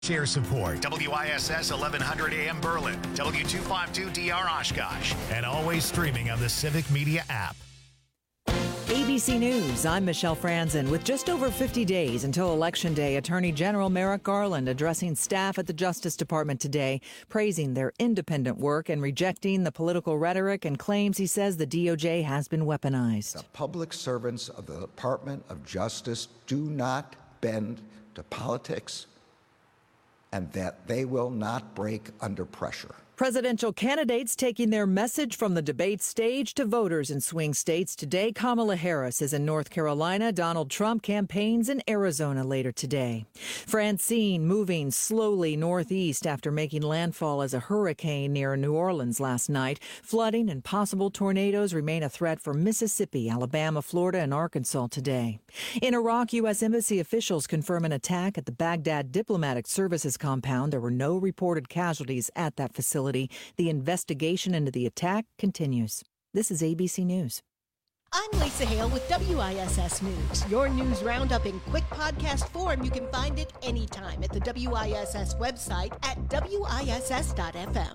Share support, WISS 1100 AM Berlin, W252DR Oshkosh, and always streaming on the Civic Media app. ABC News, I'm Michelle Franzen. With just over 50 days until Election Day, Attorney General Merrick Garland addressing staff at the Justice Department today, praising their independent work and rejecting the political rhetoric and claims he says the DOJ has been weaponized. The public servants of the Department of Justice do not bend to politics, and that they will not break under pressure. Presidential candidates taking their message from the debate stage to voters in swing states today. Kamala Harris is in North Carolina. Donald Trump campaigns in Arizona later today. Francine moving slowly northeast after making landfall as a hurricane near New Orleans last night. Flooding and possible tornadoes remain a threat for Mississippi, Alabama, Florida, and Arkansas today. In Iraq, U.S. Embassy officials confirm an attack at the Baghdad Diplomatic Services compound. There were no reported casualties at that facility. The investigation into the attack continues. This is ABC News. I'm Lisa Hale with WISS News. Your news roundup in quick podcast form. You can find it anytime at the WISS website at WISS.FM.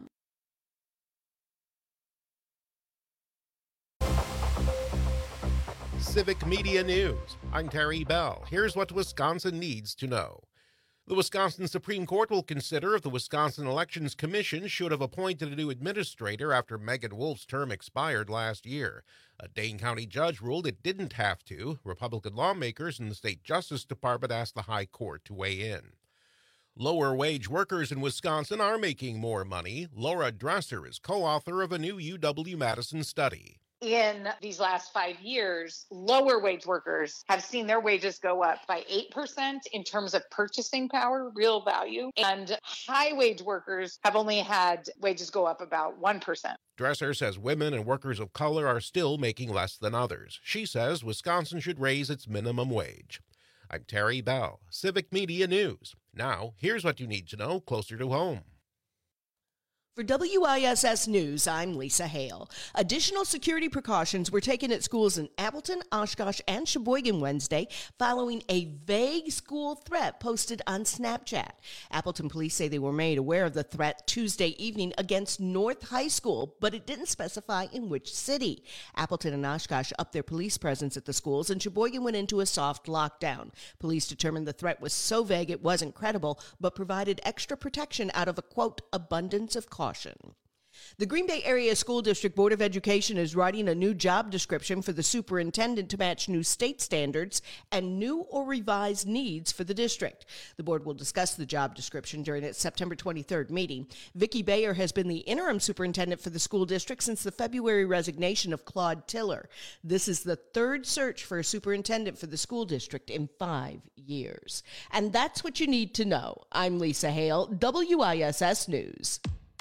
Civic Media News. I'm Terry Bell. Here's what Wisconsin needs to know. The Wisconsin Supreme Court will consider if the Wisconsin Elections Commission should have appointed a new administrator after Megan Wolf's term expired last year. A Dane County judge ruled it didn't have to. Republican lawmakers in the state Justice Department asked the High Court to weigh in. Lower-wage workers in Wisconsin are making more money. Laura Dresser is co-author of a new UW-Madison study. In these last 5 years, lower wage workers have seen their wages go up by 8% in terms of purchasing power, real value, and high wage workers have only had wages go up about 1%. Dresser says women and workers of color are still making less than others. She says Wisconsin should raise its minimum wage. I'm Terry Bell, Civic Media News. Now, here's what you need to know closer to home. For WISS News, I'm Lisa Hale. Additional security precautions were taken at schools in Appleton, Oshkosh, and Sheboygan Wednesday following a vague school threat posted on Snapchat. Appleton police say they were made aware of the threat Tuesday evening against North High School, but it didn't specify in which city. Appleton and Oshkosh upped their police presence at the schools, and Sheboygan went into a soft lockdown. Police determined the threat was so vague it wasn't credible, but provided extra protection out of a, quote, abundance of caution. The Green Bay Area School District Board of Education is writing a new job description for the superintendent to match new state standards and new or revised needs for the district. The board will discuss the job description during its September 23rd meeting. Vicki Bayer has been the interim superintendent for the school district since the February resignation of Claude Tiller. This is the third search for a superintendent for the school district in 5 years. And that's what you need to know. I'm Lisa Hale, WISS News.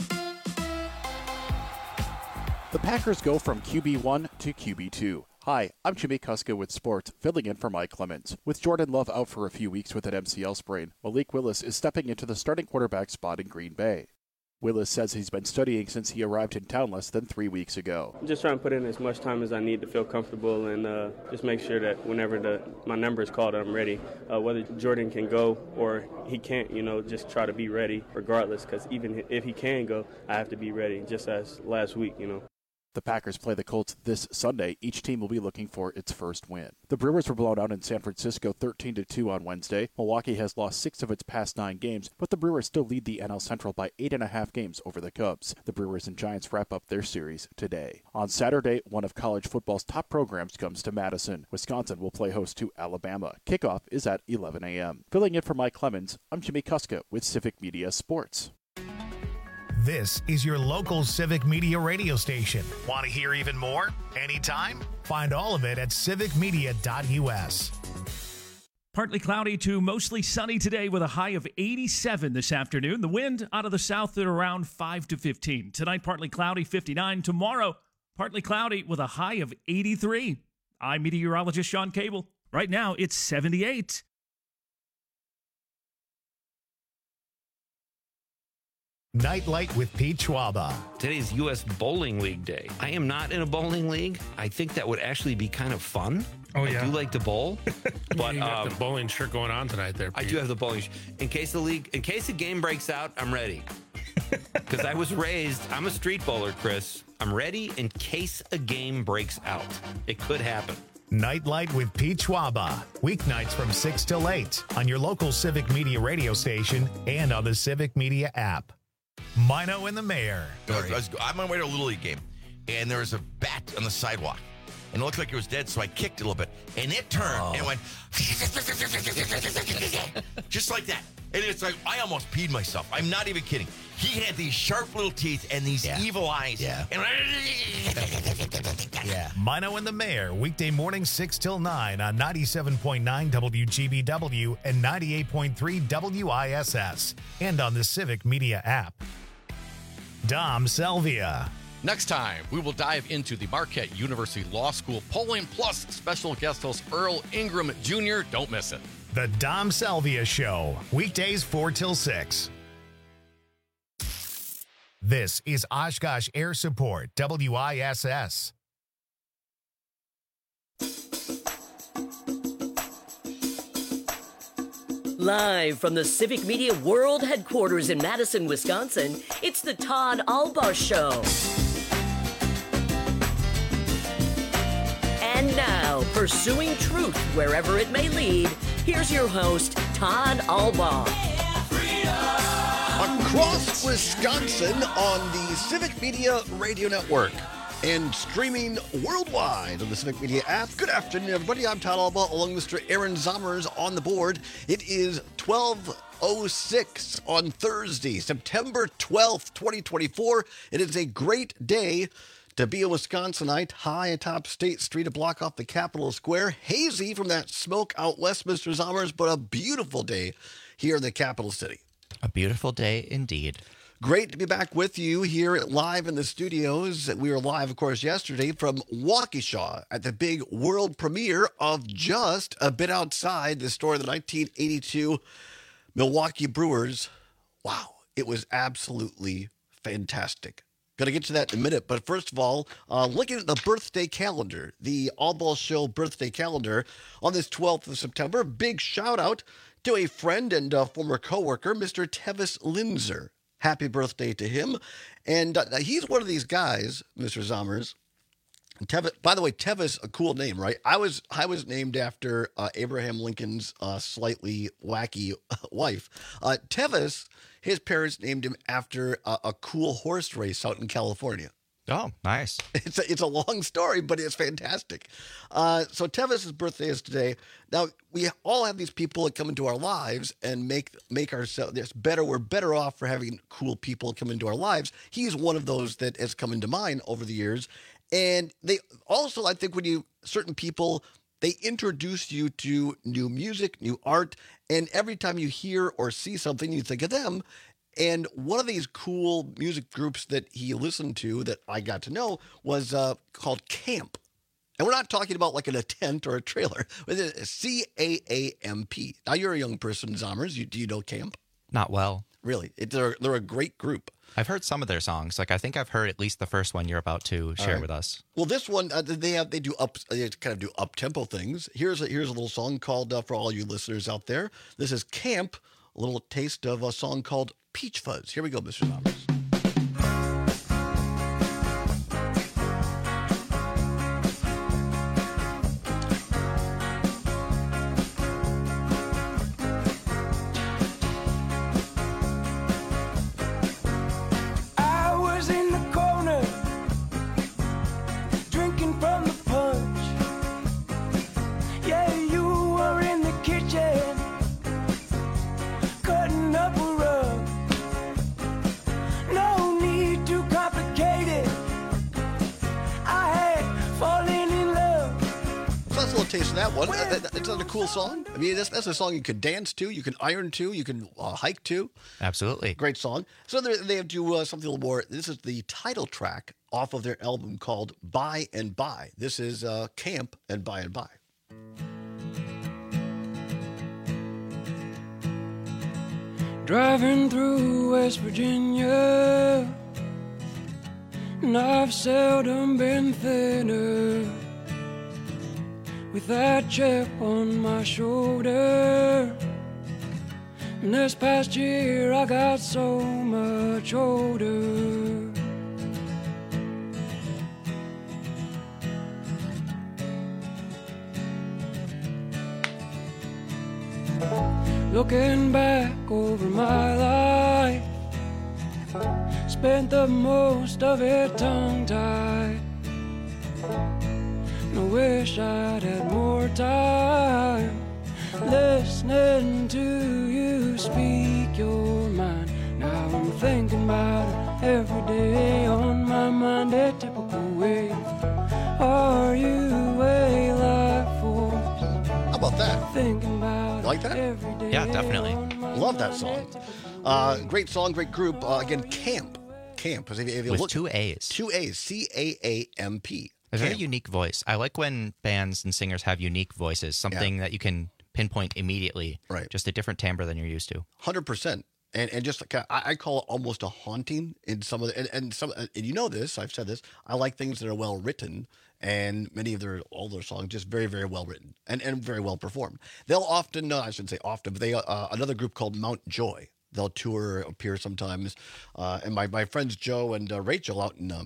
The Packers go from QB1 to QB2. Hi, I'm Jimmy Kuska with sports, filling in for Mike Clemens. With Jordan Love out for a few weeks with an MCL sprain, Malik Willis is stepping into the starting quarterback spot in Green Bay. Willis says he's been studying since he arrived in town less than 3 weeks ago. I'm just trying to put in as much time as I need to feel comfortable and just make sure that whenever my number is called, I'm ready. Whether Jordan can go or he can't, just try to be ready regardless, because even if he can go, I have to be ready, just as last week, The Packers play the Colts this Sunday. Each team will be looking for its first win. The Brewers were blown out in San Francisco 13-2 on Wednesday. Milwaukee has lost 6 of its past 9 games, but the Brewers still lead the NL Central by 8.5 games over the Cubs. The Brewers and Giants wrap up their series today. On Saturday, one of college football's top programs comes to Madison. Wisconsin will play host to Alabama. Kickoff is at 11 a.m. Filling in for Mike Clemens, I'm Jimmy Kuska with Civic Media Sports. This is your local Civic Media radio station. Want to hear even more? Anytime? Find all of it at civicmedia.us. Partly cloudy to mostly sunny today with a high of 87 this afternoon. The wind out of the south at around 5 to 15. Tonight, partly cloudy, 59. Tomorrow, partly cloudy with a high of 83. I'm meteorologist Sean Cable. Right now, it's 78. Nightlight with Pete Schwaba. Today's U.S. Bowling League Day. I am not in a bowling league. I think that would actually be kind of fun. I do like to bowl, but you got the bowling shirt going on tonight there, Pete. I do have the bowling shirt. In case the game breaks out, I'm ready. Because I was raised, I'm a street bowler, Chris. I'm ready in case a game breaks out. It could happen. Nightlight with Pete Schwaba. Weeknights from 6 till 8 on your local Civic Media radio station and on the Civic Media app. Mino and the Mayor. I'm on my way to a Little League game, and there was a bat on the sidewalk. And it looked like it was dead, so I kicked it a little bit. And it turned and went just like that. And it's like, I almost peed myself. I'm not even kidding. He had these sharp little teeth and these evil eyes. Yeah. And Mino and the Mayor, weekday morning 6 till 9 on 97.9 WGBW and 98.3 WISS. And on the Civic Media app. Dom Selvia. Next time, we will dive into the Marquette University Law School polling plus special guest host Earl Ingram Jr. Don't miss it. The Dom Selvia Show, weekdays 4 till 6. This is Oshkosh Air Support, WISS. Live from the Civic Media World Headquarters in Madison, Wisconsin, it's the Todd Albaugh Show. And now, pursuing truth wherever it may lead, here's your host, Todd Albaugh. Across Wisconsin on the Civic Media Radio Network and streaming worldwide on the Civic Media app. Good afternoon, everybody. I'm Todd Albaugh, along with Mr. Aaron Zommers on the board. It is 12:06 on Thursday, September 12th, 2024. It is a great day to be a Wisconsinite, high atop State Street, a block off the Capitol Square. Hazy from that smoke out west, Mr. Zommers, but a beautiful day here in the capital city. A beautiful day indeed. Great to be back with you here live in the studios. We were live, of course, yesterday from Waukesha at the big world premiere of Just a Bit Outside, the story of the 1982 Milwaukee Brewers. Wow, it was absolutely fantastic. Going to get to that in a minute, but first of all, looking at the birthday calendar, the Albaugh Show birthday calendar on this 12th of September, big shout out to a friend and former coworker, Mr. Tevis Linzer. Happy birthday to him. And he's one of these guys, Mr. Zommers. Tevis, by the way, Tevis, a cool name, right? I was named after Abraham Lincoln's slightly wacky wife. Tevis, his parents named him after a cool horse race out in California. Oh, nice. It's a long story, but it's fantastic. So Tevis's birthday is today. Now, we all have these people that come into our lives and make ourselves better. We're better off for having cool people come into our lives. He's one of those that has come into mind over the years. And they also, I think, certain people, they introduce you to new music, new art, and every time you hear or see something, you think of them. And one of these cool music groups that he listened to that I got to know was called Camp. And we're not talking about like in a tent or a trailer. It's CAAMP. Now, you're a young person, Zommers. Do you know Camp? Not well. Really? They're a great group. I've heard some of their songs. Like, I think I've heard at least the first one you're about to share with us. Well, this one, they kind of do up-tempo things. Here's a little song called, for all you listeners out there, this is Camp, a little taste of a song called Peach Fuzz. Here we go, Mr. Zommers. Taste of that one. It's not a cool song. I mean, that's a song you could dance to, you can iron to, you can hike to. Absolutely. Great song. So they do something a little more. This is the title track off of their album called By and By. This is Camp and By and By. Driving through West Virginia, and I've seldom been thinner. with that chip on my shoulder. And this past year I got so much older. Looking back over my life, spent the most of it tongue-tied. And I wish I'd had more time listening to you speak your mind. Now I'm thinking about it every day, on my mind a typical way. Are you a life force? How about that? Thinking about like that? every day. Yeah, definitely. Love that song. Great song, great group. Again, Camp. If you With look, 2 A's. 2 A's. C-A-A-M-P. A very Camp. unique voice. I like when bands and singers have unique voices, something that you can pinpoint immediately. Right. Just a different timbre than you're used to. 100%. And just like I call it almost a haunting in some of the, and you know this, I've said this, I like things that are well written, and many of all their songs just very, very well written and very well performed. They'll often, I shouldn't say often, but they another group called Mount Joy. They'll tour, appear sometimes, and my friends Joe and Rachel out in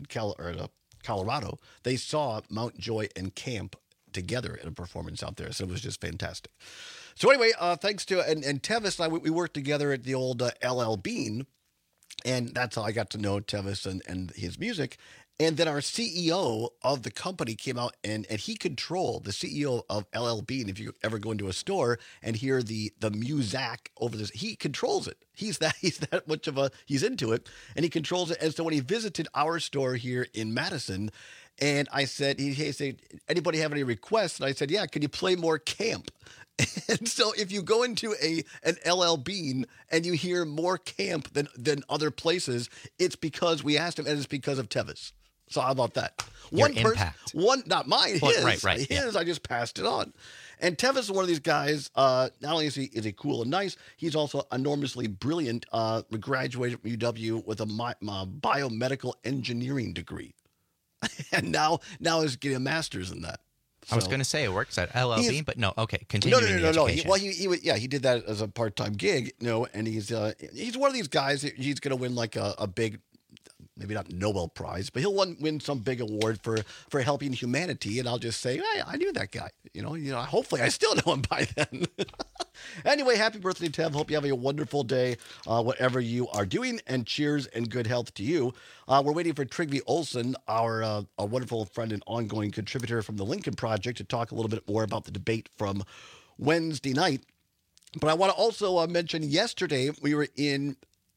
Colorado, they saw Mount Joy and Camp together in a performance out there, so it was just fantastic. So anyway, thanks to and Tevis and I, we worked together at the old LL Bean, and that's how I got to know Tevis and his music. And then our CEO of the company came out and he controlled, the CEO of LL Bean. If you ever go into a store and hear the music over this, he controls it. He's that much of he's into it, and he controls it. And so when he visited our store here in Madison, and I said, he said, anybody have any requests? And I said, yeah, can you play more Camp? And so if you go into an LL Bean and you hear more Camp than other places, it's because we asked him, and it's because of Tevis. So how about that? Your One person, impact. not mine, Well, his. right, His, yeah. I just passed it on. And Tevis is one of these guys, not only is he cool and nice, he's also enormously brilliant, graduated from UW with a biomedical engineering degree. And now is getting a master's in that. I was So- going to say it works at LL Bean, but no. Okay, No. continuing the education. He did that as a part-time gig, and he's one of these guys. He's going to win like a big, maybe not Nobel Prize, but he'll win some big award for helping humanity. And I'll just say, hey, I knew that guy. You know. Hopefully, I still know him by then. Anyway, happy birthday, Tev. Hope you have a wonderful day, whatever you are doing, and cheers and good health to you. We're waiting for Trygve Olsen, our wonderful friend and ongoing contributor from the Lincoln Project, to talk a little bit more about the debate from Wednesday night. But I want to also mention yesterday we were in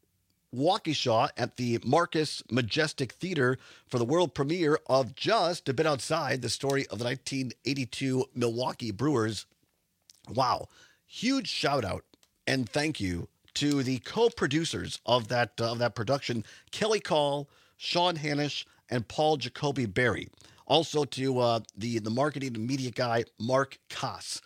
Waukesha at the Marcus Majestic Theater for the world premiere of Just a Bit Outside, the story of the 1982 Milwaukee Brewers. Wow. Huge shout out and thank you to the co-producers of that production, Kelly Call, Sean Hanisch, and Paul Jacoby Berry. Also to the marketing and media guy, Mark Cass.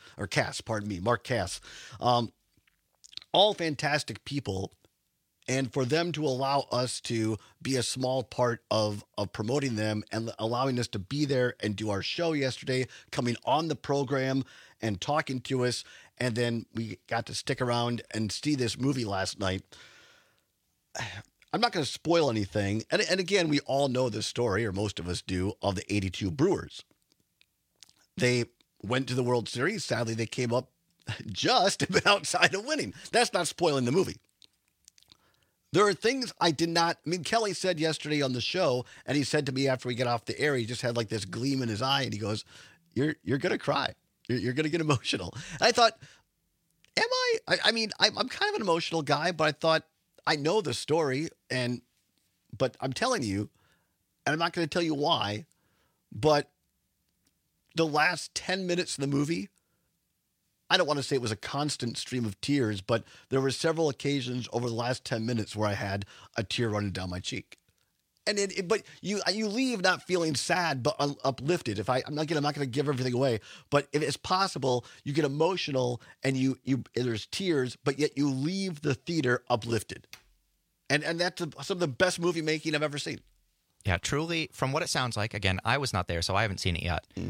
All fantastic people. And for them to allow us to be a small part of promoting them and allowing us to be there and do our show yesterday, coming on the program and talking to us. And then we got to stick around and see this movie last night. I'm not going to spoil anything. And again, we all know the story, or most of us do, of the 82 Brewers. They went to the World Series. Sadly, they came up just a bit outside of winning. That's not spoiling the movie. There are things I did not... I mean, Kelly said yesterday on the show, and he said to me after we get off the air, he just had like this gleam in his eye, and he goes, you're going to cry. You're going to get emotional. And I thought, am I? I mean, I'm kind of an emotional guy, but I thought, I know the story, but I'm telling you, and I'm not going to tell you why, but the last 10 minutes of the movie, I don't want to say it was a constant stream of tears, but there were several occasions over the last 10 minutes where I had a tear running down my cheek. And but you leave not feeling sad, but uplifted. I'm not going to give everything away, but if it's possible, you get emotional and there's tears, but yet you leave the theater uplifted. And that's some of the best movie making I've ever seen. Yeah, truly, from what it sounds like, again, I was not there, so I haven't seen it yet.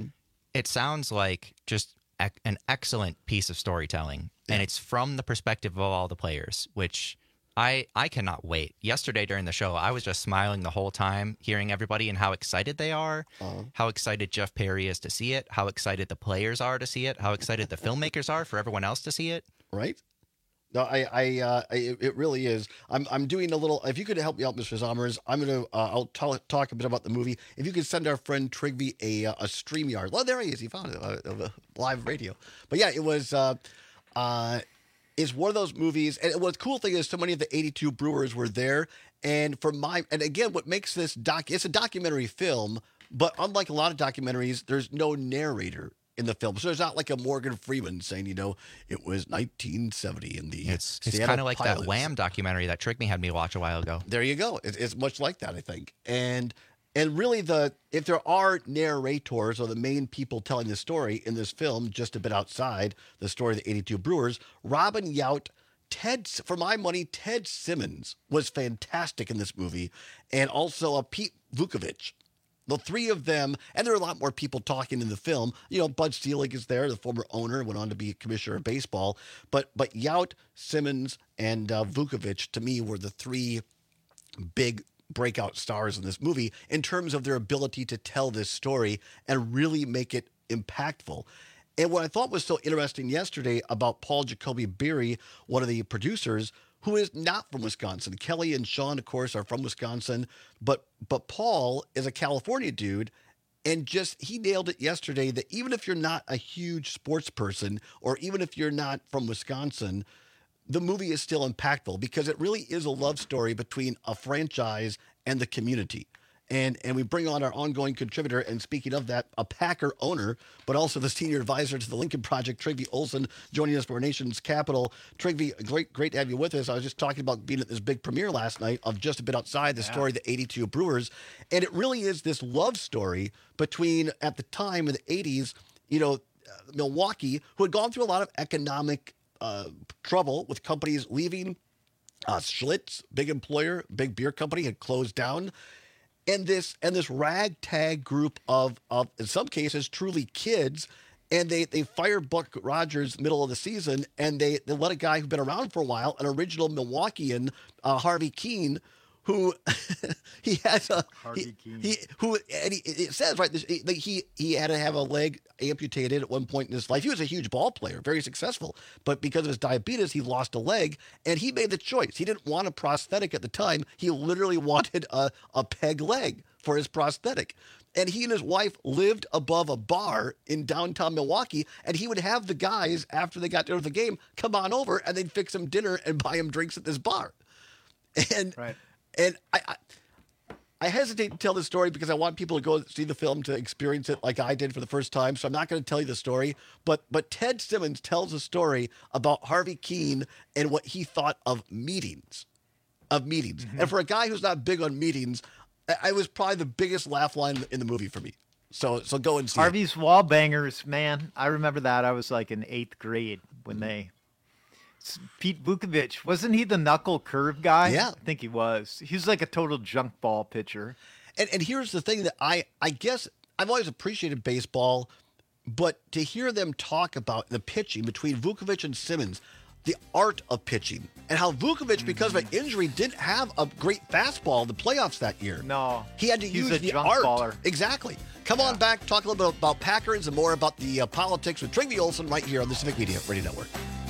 it sounds like just an excellent piece of storytelling, and it's from the perspective of all the players, which I cannot wait. Yesterday during the show, I was just smiling the whole time, hearing everybody and how excited they are, how excited Jeff Perry is to see it, how excited the players are to see it, how excited the filmmakers are for everyone else to see it. Right? No, it really is. I'm doing a little. If you could help me out, Mr. Zommers, I'll talk a bit about the movie. If you could send our friend Trigby a StreamYard. Well, there he is. He found it, live radio. But yeah, it was. It's one of those movies, and what's cool thing is so many of the 82 Brewers were there, and again, what makes this it's a documentary film, but unlike a lot of documentaries, there's no narrator in the film. So there's not like a Morgan Freeman saying, it was 1970 in the It's kind of like that Wham documentary that Trigby had me watch a while ago. There you go. It's much like that, I think. And really, if there are narrators or the main people telling the story in this film, just a bit outside the story of the 82 Brewers, Robin Yount, for my money, Ted Simmons was fantastic in this movie, and also Pete Vukovich. The three of them, and there are a lot more people talking in the film. Bud Selig is there, the former owner, went on to be commissioner of baseball. But Yount, Simmons, and Vukovich, to me, were the three big breakout stars in this movie in terms of their ability to tell this story and really make it impactful. And what I thought was so interesting yesterday about Paul Jacoby Beery, one of the producers, who is not from Wisconsin. Kelly and Sean, of course, are from Wisconsin, but Paul is a California dude, and he nailed it yesterday that even if you're not a huge sports person, or even if you're not from Wisconsin, the movie is still impactful because it really is a love story between a franchise and the community. And we bring on our ongoing contributor, and speaking of that, a Packer owner, but also the senior advisor to the Lincoln Project, Trigby Olson, joining us from our nation's capital. Trigby, great to have you with us. I was just talking about being at this big premiere last night of Just a Bit Outside, the story of the 82 Brewers. And it really is this love story between, at the time in the 80s, Milwaukee, who had gone through a lot of economic trouble with companies leaving. Schlitz, big employer, big beer company, had closed down. And this ragtag group of in some cases truly kids, and they fire Buck Rogers middle of the season, and they let a guy who'd been around for a while, an original Milwaukeean, Harvey Keene, who he has a Harvey Keene. It says right he had to have a leg amputated at one point in his life. He was a huge ball player, very successful, but because of his diabetes, he lost a leg, and he made the choice. He didn't want a prosthetic at the time. He literally wanted a peg leg for his prosthetic. And he and his wife lived above a bar in downtown Milwaukee, and he would have the guys, after they got done with the game, come on over, and they'd fix him dinner and buy him drinks at this bar. And right. And I hesitate to tell this story because I want people to go see the film to experience it like I did for the first time. So I'm not going to tell you the story. But Ted Simmons tells a story about Harvey Keene and what he thought of meetings. Mm-hmm. And for a guy who's not big on meetings, I was probably the biggest laugh line in the movie for me. So go and see Harvey's Wall Bangers, man. I remember that. I was like in 8th grade when they... Pete Vukovich, wasn't he the knuckle curve guy? Yeah. I think he was. He was like a total junk ball pitcher. And here's the thing that I guess I've always appreciated baseball, but to hear them talk about the pitching between Vukovich and Simmons, the art of pitching, and how Vukovich, because of an injury, didn't have a great fastball in the playoffs that year. No. He had to use the art. Baller. Exactly. Come on back, talk a little bit about Packers and more about the politics with Trigby Olson right here on the Civic Media Radio Network.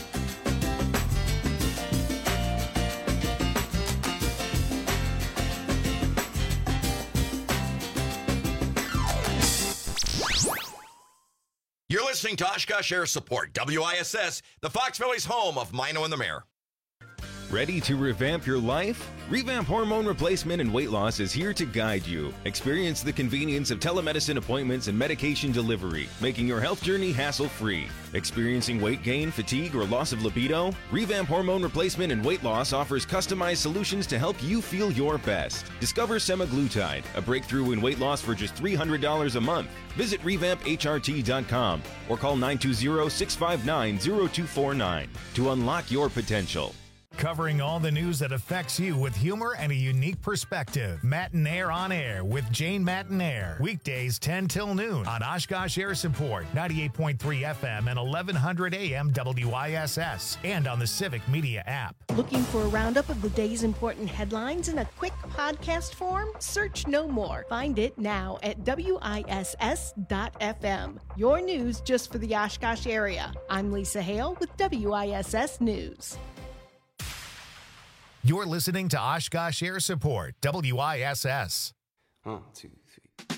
You're listening to Oshkosh Air Support, WISS, the Fox Valley's home of Mino and the Mayor. Ready to revamp your life? Revamp Hormone Replacement and Weight Loss is here to guide you. Experience the convenience of telemedicine appointments and medication delivery, making your health journey hassle-free. Experiencing weight gain, fatigue, or loss of libido? Revamp Hormone Replacement and Weight Loss offers customized solutions to help you feel your best. Discover semaglutide, a breakthrough in weight loss for just $300 a month. Visit revampHRT.com or call 920-659-0249 to unlock your potential. covering all the news that affects you with humor and a unique perspective. Matinaire on Air with Jane Matinaire. Weekdays 10 till noon on Oshkosh Air Support, 98.3 FM and 1100 AM WISS, and on the Civic Media app. Looking for a roundup of the day's important headlines in a quick podcast form? Search No More. Find it now at WISS.FM. Your news just for the Oshkosh area. I'm Lisa Hale with WISS News. You're listening to Oshkosh Air Support, WISS. 1, 2, 3.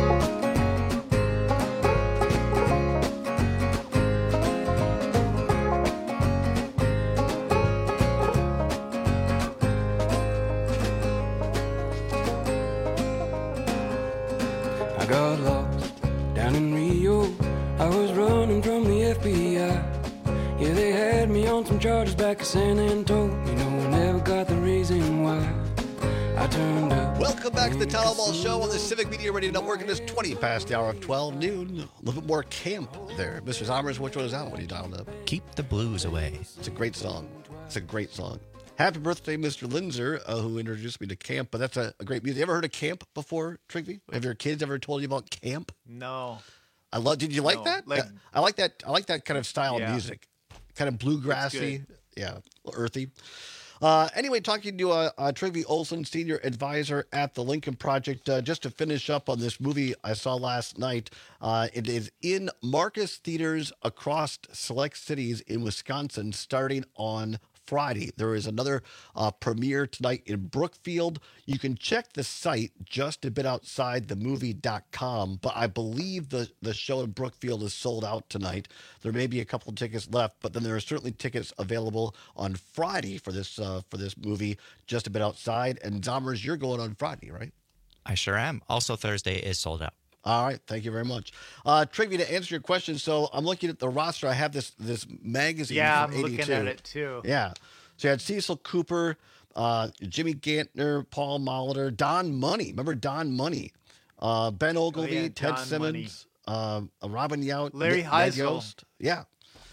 I got lost down in Rio. I was running from the FBI. Yeah, they had me on some charges back in San Antonio. I never got the reason why I turned up. Welcome back to the Town Hall Show on the Civic Media Radio Network. It is 20 past the hour of 12 noon. A little bit more camp there. Mr. Zommers, which one is that one you dialed up? Keep the Blues Away. It's a great song. Happy birthday, Mr. Linzer, who introduced me to camp. But that's a great music. You ever heard of camp before, Trigby? Have your kids ever told you about camp? No. Did you like that? I like that. I like that kind of style of music. Kind of bluegrassy, a little earthy. Anyway, talking to Trygve Olsen, senior advisor at the Lincoln Project, just to finish up on this movie I saw last night. It is in Marcus theaters across select cities in Wisconsin starting on Friday. There is another premiere tonight in Brookfield. You can check the site just a bit outside themovie.com, but I believe the show in Brookfield is sold out tonight. There may be a couple of tickets left, but then there are certainly tickets available on Friday for this movie just a bit outside. And Zommers, you're going on Friday, right? I sure am. Also, Thursday is sold out. All right, thank you very much. Trygve, to answer your question, so I'm looking at the roster. I have this magazine from 82. Looking at it too. Yeah. So you had Cecil Cooper, Jimmy Gantner, Paul Molitor, Don Money. Remember Don Money? Ben Ogilvy, Ted Don Simmons, Robin Yount, Larry Ned Heisel. Yost. Yeah.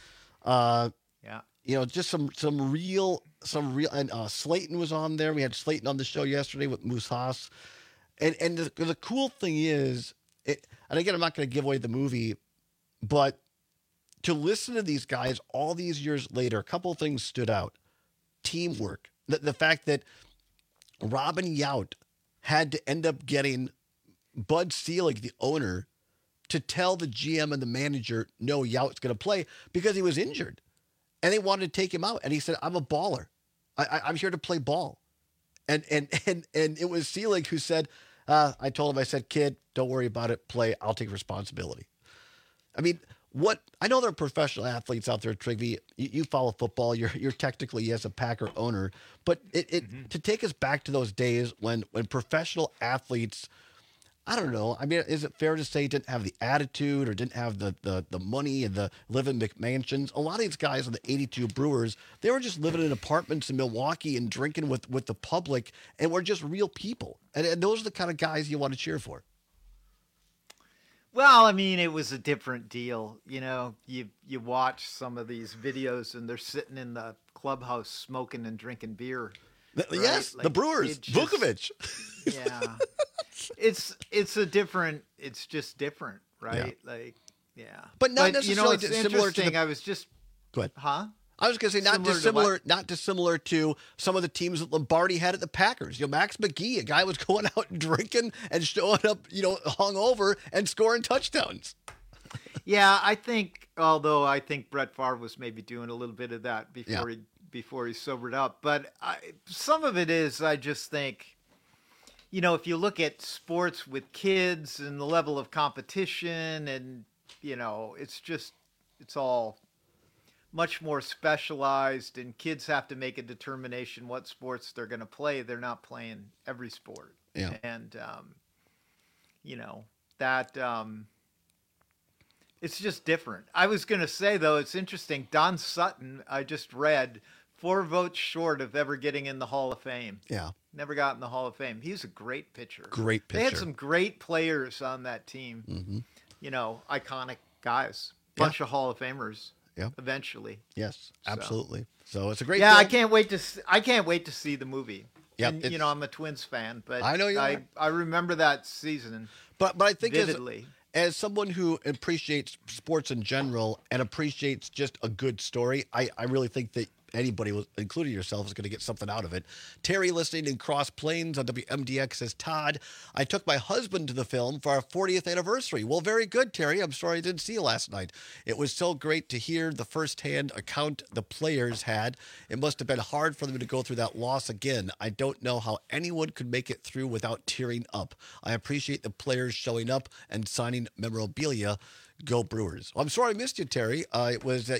Just some real, and Slayton was on there. We had Slayton on the show yesterday with Moose Haas. And the cool thing is, and again, I'm not going to give away the movie, but to listen to these guys all these years later, a couple of things stood out. Teamwork. The fact that Robin Yount had to end up getting Bud Selig, the owner, to tell the GM and the manager, no, Yout's going to play because he was injured. And they wanted to take him out. And he said, I'm a baller. I'm here to play ball. And it was Selig who said, I told him, I said, kid, don't worry about it. Play. I'll take responsibility. I mean, I know there are professional athletes out there, Trygve. You follow football. You're technically as a Packer owner, but to take us back to those days when professional athletes, I don't know. I mean, is it fair to say didn't have the attitude or didn't have the money and the live in McMansions? A lot of these guys on the 82 Brewers, they were just living in apartments in Milwaukee and drinking with the public, and were just real people. And those are the kind of guys you want to cheer for. Well, I mean, it was a different deal. You watch some of these videos and they're sitting in the clubhouse smoking and drinking beer. Right? Yes, the Brewers, Vukovic. Yeah. It's just different, right? Yeah. But not necessarily it's similar to I was just Go ahead. Huh? I was going to say not dissimilar to some of the teams that Lombardi had at the Packers. Max McGee, a guy was going out and drinking and showing up, hungover and scoring touchdowns. Yeah, I think Brett Favre was maybe doing a little bit of that before he sobered up. But some of it is, I just think, if you look at sports with kids and the level of competition and, it's all much more specialized, and kids have to make a determination what sports they're going to play. They're not playing every sport. Yeah. And, it's just different. I was going to say, though, it's interesting. Don Sutton, I just read, 4 votes short of ever getting in the Hall of Fame. Yeah. Never got in the Hall of Fame. He's a great pitcher. Great pitcher. They had some great players on that team. Mm-hmm. Iconic guys. Bunch of Hall of Famers. eventually. Yes, absolutely. So it's a great. Yeah, film. I can't wait to see the movie. Yeah, and, you know, I'm a Twins fan, but I know you are. I remember that season. But I think vividly. As someone who appreciates sports in general and appreciates just a good story, I really think that anybody, including yourself, is going to get something out of it. Terry listening in Cross Plains on WMDX says, Todd, I took my husband to the film for our 40th anniversary. Well, very good, Terry. I'm sorry I didn't see you last night. It was so great to hear the firsthand account the players had. It must have been hard for them to go through that loss again. I don't know how anyone could make it through without tearing up. I appreciate the players showing up and signing memorabilia. Go Brewers. Well, I'm sorry I missed you, Terry. It was,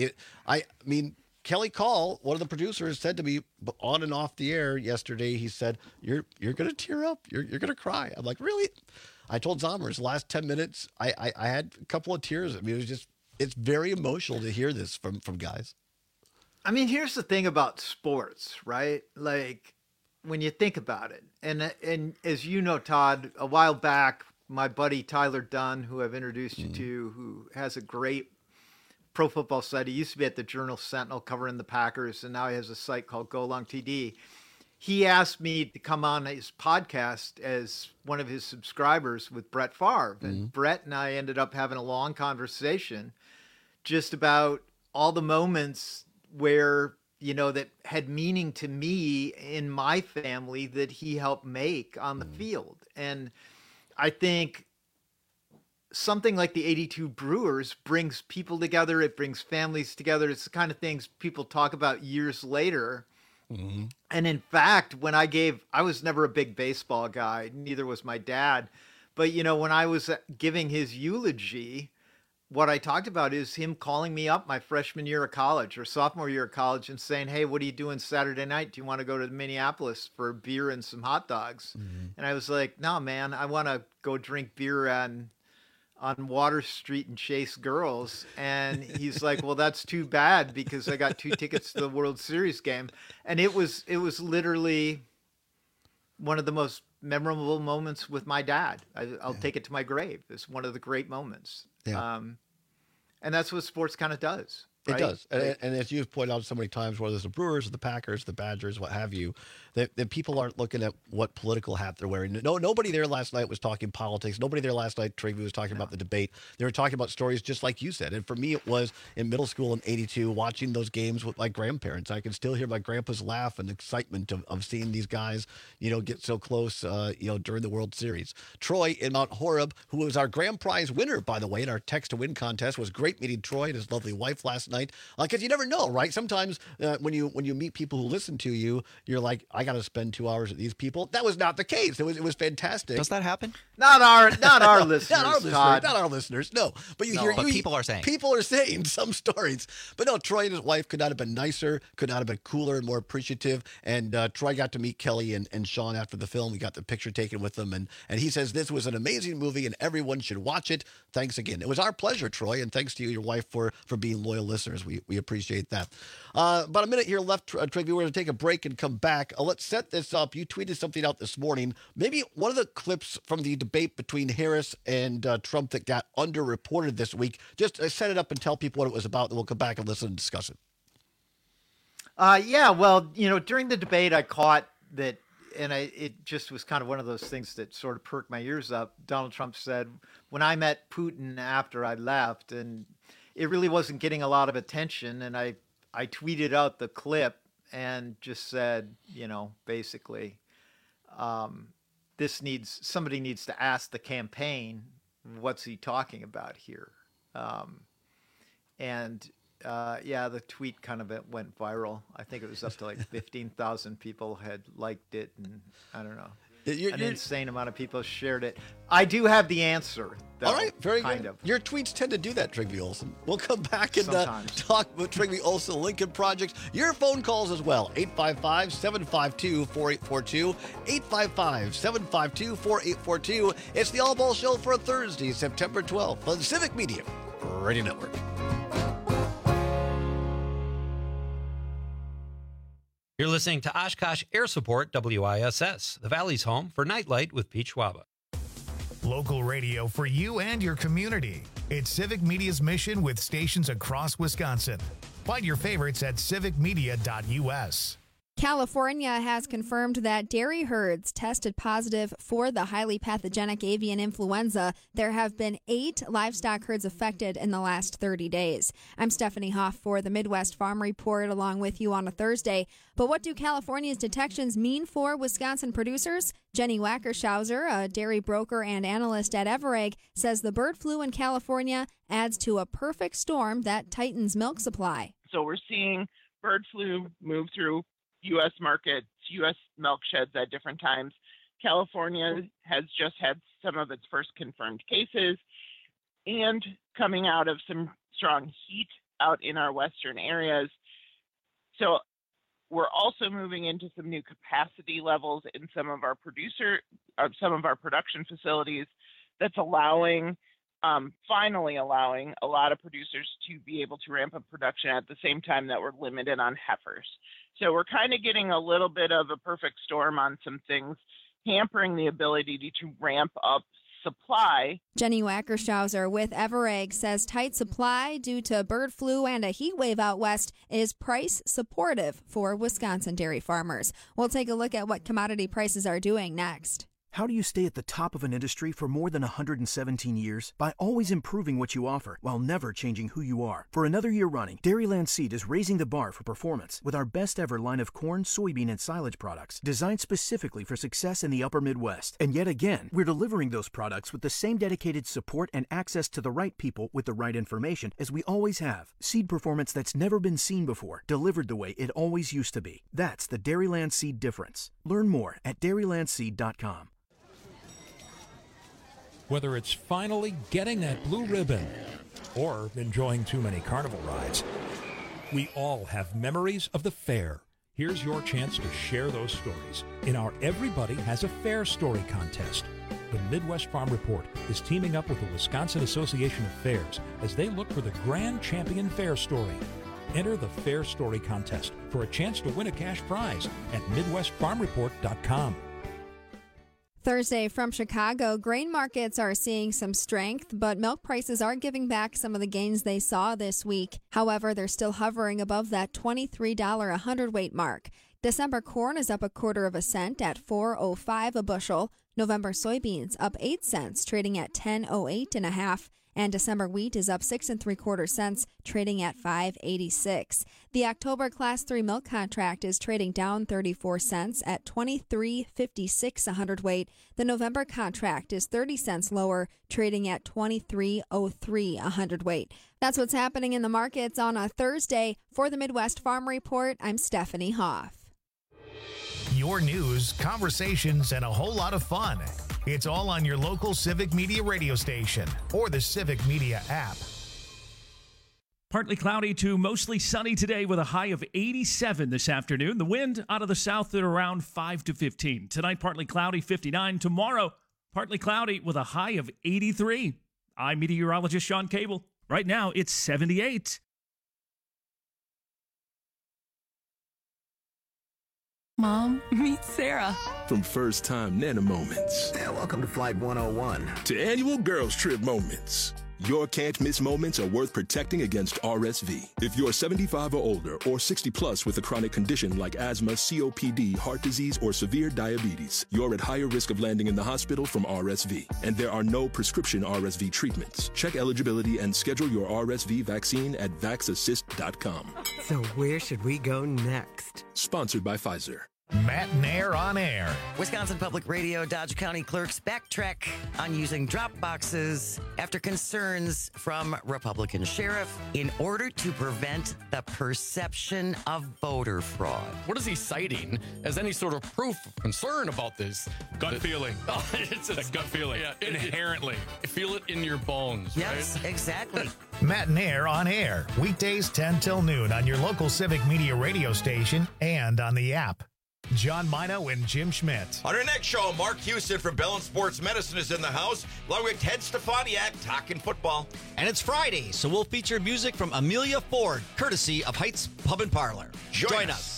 I mean, Kelly Call, one of the producers, said to me on and off the air yesterday, he said, you're going to tear up. You're going to cry. I'm like, really? I told Zommers, last 10 minutes, I had a couple of tears. I mean, it's very emotional to hear this from guys. I mean, here's the thing about sports, right? Like, when you think about it, and as you know, Todd, a while back, my buddy Tyler Dunn, who I've introduced you to, who has a great pro football site. He used to be at the Journal Sentinel covering the Packers, and now he has a site called Go Long TD. He asked me to come on his podcast as one of his subscribers with Brett Favre. And Brett and I ended up having a long conversation just about all the moments where, you know, that had meaning to me in my family that he helped make on the field. And I think something like the 82 Brewers brings people together. It brings families together. It's the kind of things people talk about years later. Mm-hmm. And in fact, when I was never a big baseball guy, neither was my dad. But, you know, when I was giving his eulogy, what I talked about is him calling me up my freshman year of college or sophomore year of college and saying, hey, what are you doing Saturday night? Do you want to go to Minneapolis for a beer and some hot dogs? Mm-hmm. And I was like, no, man, I want to go drink beer on Water Street and chase girls. And he's like, well, that's too bad because I got 2 tickets to the World Series game. And it was literally one of the most memorable moments with my dad. I'll take it to my grave. It's one of the great moments. Yeah. And that's what sports kind of does. Right? It does. And as you've pointed out so many times, whether it's the Brewers, the Packers, the Badgers, what have you, that people aren't looking at what political hat they're wearing. No, nobody there last night was talking politics. Nobody there last night, Trevor, was talking about the debate. They were talking about stories just like you said. And for me, it was in middle school in 82, watching those games with my grandparents. I can still hear my grandpa's laugh and excitement of seeing these guys, you know, get so close, you know, during the World Series. Troy in Mount Horeb, who was our grand prize winner, by the way, in our text to win contest, was great meeting Troy and his lovely wife last night. Because you never know, right? Sometimes when you meet people who listen to you, you're like, I got to spend 2 hours with these people. That was not the case. It was fantastic. Does that happen? Not our listeners, not our listeners. No, but people are saying some stories. But no, Troy and his wife could not have been nicer, could not have been cooler and more appreciative. And Troy got to meet Kelly and Sean after the film. We got the picture taken with them, and he says this was an amazing movie and everyone should watch it. Thanks again. It was our pleasure, Troy, and thanks to you, your wife, for being loyal listeners. We appreciate that. About a minute here left, Trevor. We're going to take a break and come back. Let's set this up. You tweeted something out this morning. Maybe one of the clips from the debate between Harris and Trump that got underreported this week. Just set it up and tell people what it was about, and we'll come back and listen and discuss it. Yeah, well, you know, during the debate, I caught that, and it just was kind of one of those things that sort of perked my ears up. Donald Trump said, when I met Putin after I left, and it really wasn't getting a lot of attention, and I tweeted out the clip and just said, you know, basically, somebody needs to ask the campaign, what's he talking about here? The tweet kind of went viral. I think it was up to like 15,000 people had liked it, and I don't know. An insane amount of people shared it. I do have the answer, though. All right, very good. Your tweets tend to do that, Trygve Olsen. We'll come back and talk with Trygve Olsen, Lincoln Projects. Your phone calls as well, 855-752-4842, 855-752-4842. It's the All Ball Show for Thursday, September 12th on the Civic Media Radio Network. You're listening to Oshkosh Air Support WISS, the Valley's home for Nightlight with Pete Schwaba. Local radio for you and your community. It's Civic Media's mission with stations across Wisconsin. Find your favorites at civicmedia.us. California has confirmed that dairy herds tested positive for the highly pathogenic avian influenza. There have been 8 livestock herds affected in the last 30 days. I'm Stephanie Hoff for the Midwest Farm Report, along with you on a Thursday. But what do California's detections mean for Wisconsin producers? Jenny Wackershauser, a dairy broker and analyst at Everegg, says the bird flu in California adds to a perfect storm that tightens milk supply. So we're seeing bird flu move through U.S. markets, U.S. milk sheds at different times. California has just had some of its first confirmed cases and coming out of some strong heat out in our western areas. So we're also moving into some new capacity levels in some of our production facilities that's finally allowing a lot of producers to be able to ramp up production at the same time that we're limited on heifers. So we're kind of getting a little bit of a perfect storm on some things, hampering the ability to ramp up supply. Jenny Wackershauser with Everegg says tight supply due to bird flu and a heat wave out west is price supportive for Wisconsin dairy farmers. We'll take a look at what commodity prices are doing next. How do you stay at the top of an industry for more than 117 years? By always improving what you offer while never changing who you are. For another year running, Dairyland Seed is raising the bar for performance with our best ever line of corn, soybean, and silage products designed specifically for success in the upper Midwest. And yet again, we're delivering those products with the same dedicated support and access to the right people with the right information as we always have. Seed performance that's never been seen before, delivered the way it always used to be. That's the Dairyland Seed difference. Learn more at dairylandseed.com. Whether it's finally getting that blue ribbon or enjoying too many carnival rides, we all have memories of the fair. Here's your chance to share those stories in our Everybody Has a Fair Story contest. The Midwest Farm Report is teaming up with the Wisconsin Association of Fairs as they look for the grand champion fair story. Enter the Fair Story contest for a chance to win a cash prize at MidwestFarmReport.com. Thursday from Chicago, grain markets are seeing some strength, but milk prices are giving back some of the gains they saw this week. However, they're still hovering above that $23 a hundredweight mark. December corn is up 1/4 cent at $4.05 a bushel. November soybeans up 8 cents, trading at $10.08 1/2. And December wheat is up 6 3/4 cents, trading at $5.86. The October Class 3 milk contract is trading down 34 cents at $23.56 a hundredweight. The November contract is 30 cents lower, trading at $23.03 a hundredweight. That's what's happening in the markets on a Thursday. For the Midwest Farm Report, I'm Stephanie Hoff. Your news, conversations, and a whole lot of fun. It's all on your local Civic Media radio station or the Civic Media app. Partly cloudy to mostly sunny today with a high of 87 this afternoon. The wind out of the south at around 5 to 15. Tonight, partly cloudy, 59. Tomorrow, partly cloudy with a high of 83. I'm meteorologist Sean Cable. Right now, it's 78. Mom, meet Sarah. From first-time Nana moments. Yeah, welcome to Flight 101. To annual girls trip moments. Your can't-miss moments are worth protecting against RSV. If you're 75 or older or 60 plus with a chronic condition like asthma, COPD, heart disease, or severe diabetes, you're at higher risk of landing in the hospital from RSV. And there are no prescription RSV treatments. Check eligibility and schedule your RSV vaccine at vaxassist.com. So where should we go next? Sponsored by Pfizer. Matt Nair on air. Wisconsin Public Radio Dodge County clerks backtrack on using drop boxes after concerns from Republican sheriff in order to prevent the perception of voter fraud. What is he citing as any sort of proof of concern about this? Gut feeling. It's a gut feeling. Yeah, inherently. Feel it in your bones. Yes, right? Exactly. Matt Nair on air. Weekdays 10 till noon on your local Civic Media radio station and on the app. John Mino and Jim Schmidt. On our next show, Mark Houston from Bell and Sports Medicine is in the house, along with Ted Stefaniak talking football. And it's Friday, so we'll feature music from Amelia Ford, courtesy of Heights Pub and Parlor. Join us.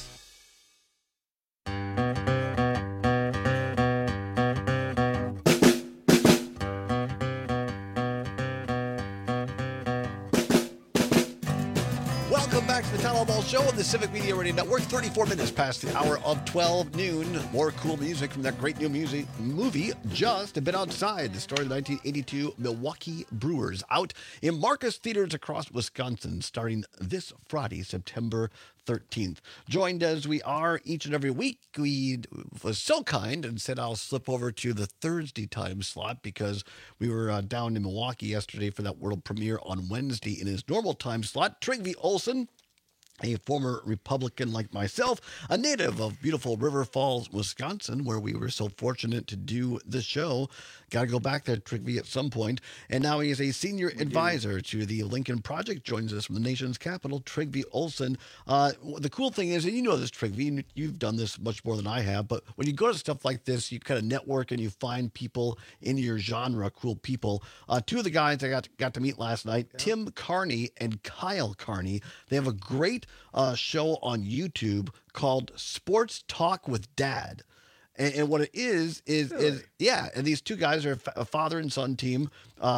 to the Town Hall Ball Show on the Civic Media Radio Network. 34 minutes past the hour of 12 noon. More cool music from that great new movie, Just a Bit Outside. The story of the 1982 Milwaukee Brewers, out in Marcus Theaters across Wisconsin, starting this Friday, September 13th. Joined as we are each and every week, we was so kind and said I'll slip over to the Thursday time slot because we were down in Milwaukee yesterday for that world premiere on Wednesday in his normal time slot. Trygve Olsen, a former Republican like myself, a native of beautiful River Falls, Wisconsin, where we were so fortunate to do the show. Got to go back there, Trygve, at some point. And now he is a senior advisor to the Lincoln Project. Joins us from the nation's capital, Trygve Olsen. The cool thing is, and you know this, Trygve, you've done this much more than I have, but when you go to stuff like this, you kind of network and you find people in your genre, cool people. Two of the guys I got to meet last night, Tim Carney and Kyle Carney, they have a great show on YouTube called Sports Talk with Dad. And what it is yeah, and these two guys are a father and son team.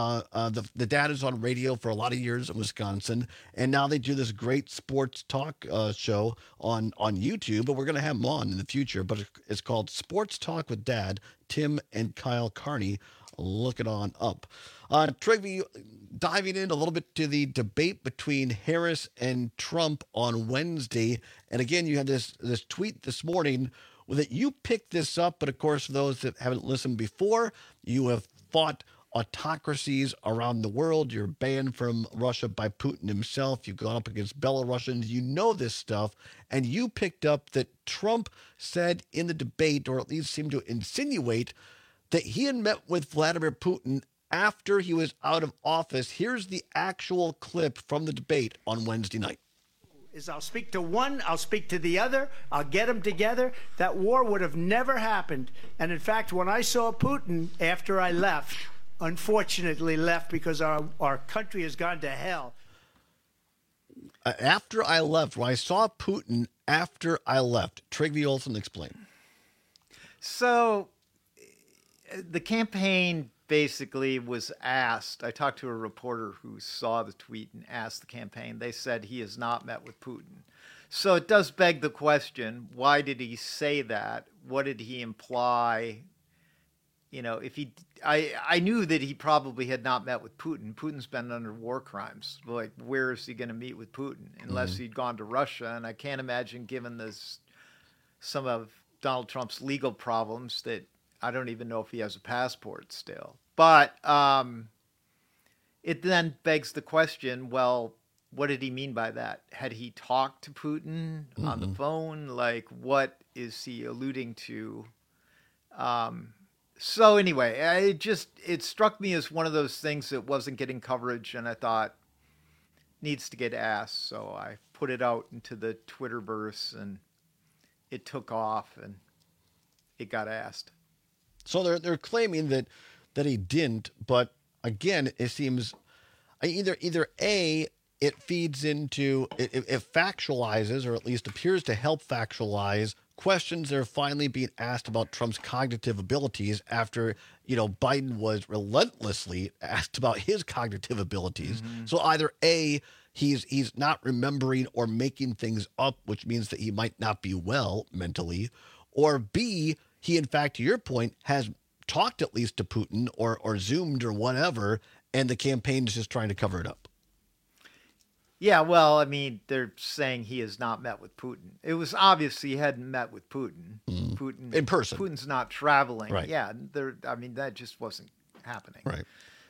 The dad is on radio for a lot of years in Wisconsin, and now they do this great sports talk show on YouTube, but we're going to have them on in the future. But it's called Sports Talk with Dad, Tim and Kyle Carney. Look it on up. Trygve, diving in a little bit to the debate between Harris and Trump on Wednesday. And again, you had this tweet this morning that you picked this up, but of course, for those that haven't listened before, you have fought autocracies around the world. You're banned from Russia by Putin himself. You've gone up against Belarusians. You know this stuff. And you picked up that Trump said in the debate, or at least seemed to insinuate, that he had met with Vladimir Putin after he was out of office. Here's the actual clip from the debate on Wednesday night. I'll speak to one, I'll speak to the other, I'll get them together. That war would have never happened. And in fact, when I saw Putin after I left, unfortunately left because our country has gone to hell. After I left, when I saw Putin after I left, Trygve Olsen, explain. So the campaign basically was asked. I talked to a reporter who saw the tweet and asked the campaign. They said he has not met with Putin. So it does beg the question, why did he say that? What did he imply? You know, if he, I knew that he probably had not met with Putin. Putin's been under war crimes. Like, where is he going to meet with Putin? Unless he'd gone to Russia. And I can't imagine, given this, some of Donald Trump's legal problems, that I don't even know if he has a passport still. But it then begs the question, well, what did he mean by that? Had he talked to Putin on the phone? Like, what is he alluding to? So anyway, it struck me as one of those things that wasn't getting coverage, and I thought needs to get asked. So I put it out into the Twitterverse, and it took off, and it got asked. So they're claiming that he didn't, but again, it seems either A, it feeds into it factualizes, or at least appears to help factualize questions that are finally being asked about Trump's cognitive abilities after, Biden was relentlessly asked about his cognitive abilities. So either A, he's not remembering or making things up, which means that he might not be well mentally, or B, he, in fact, to your point, has talked at least to Putin or Zoomed or whatever, and the campaign is just trying to cover it up. Yeah, well, I mean, they're saying he has not met with Putin. It was obvious he hadn't met with Putin. Putin in person. Putin's not traveling. Right. Yeah, I mean, that just wasn't happening. Right.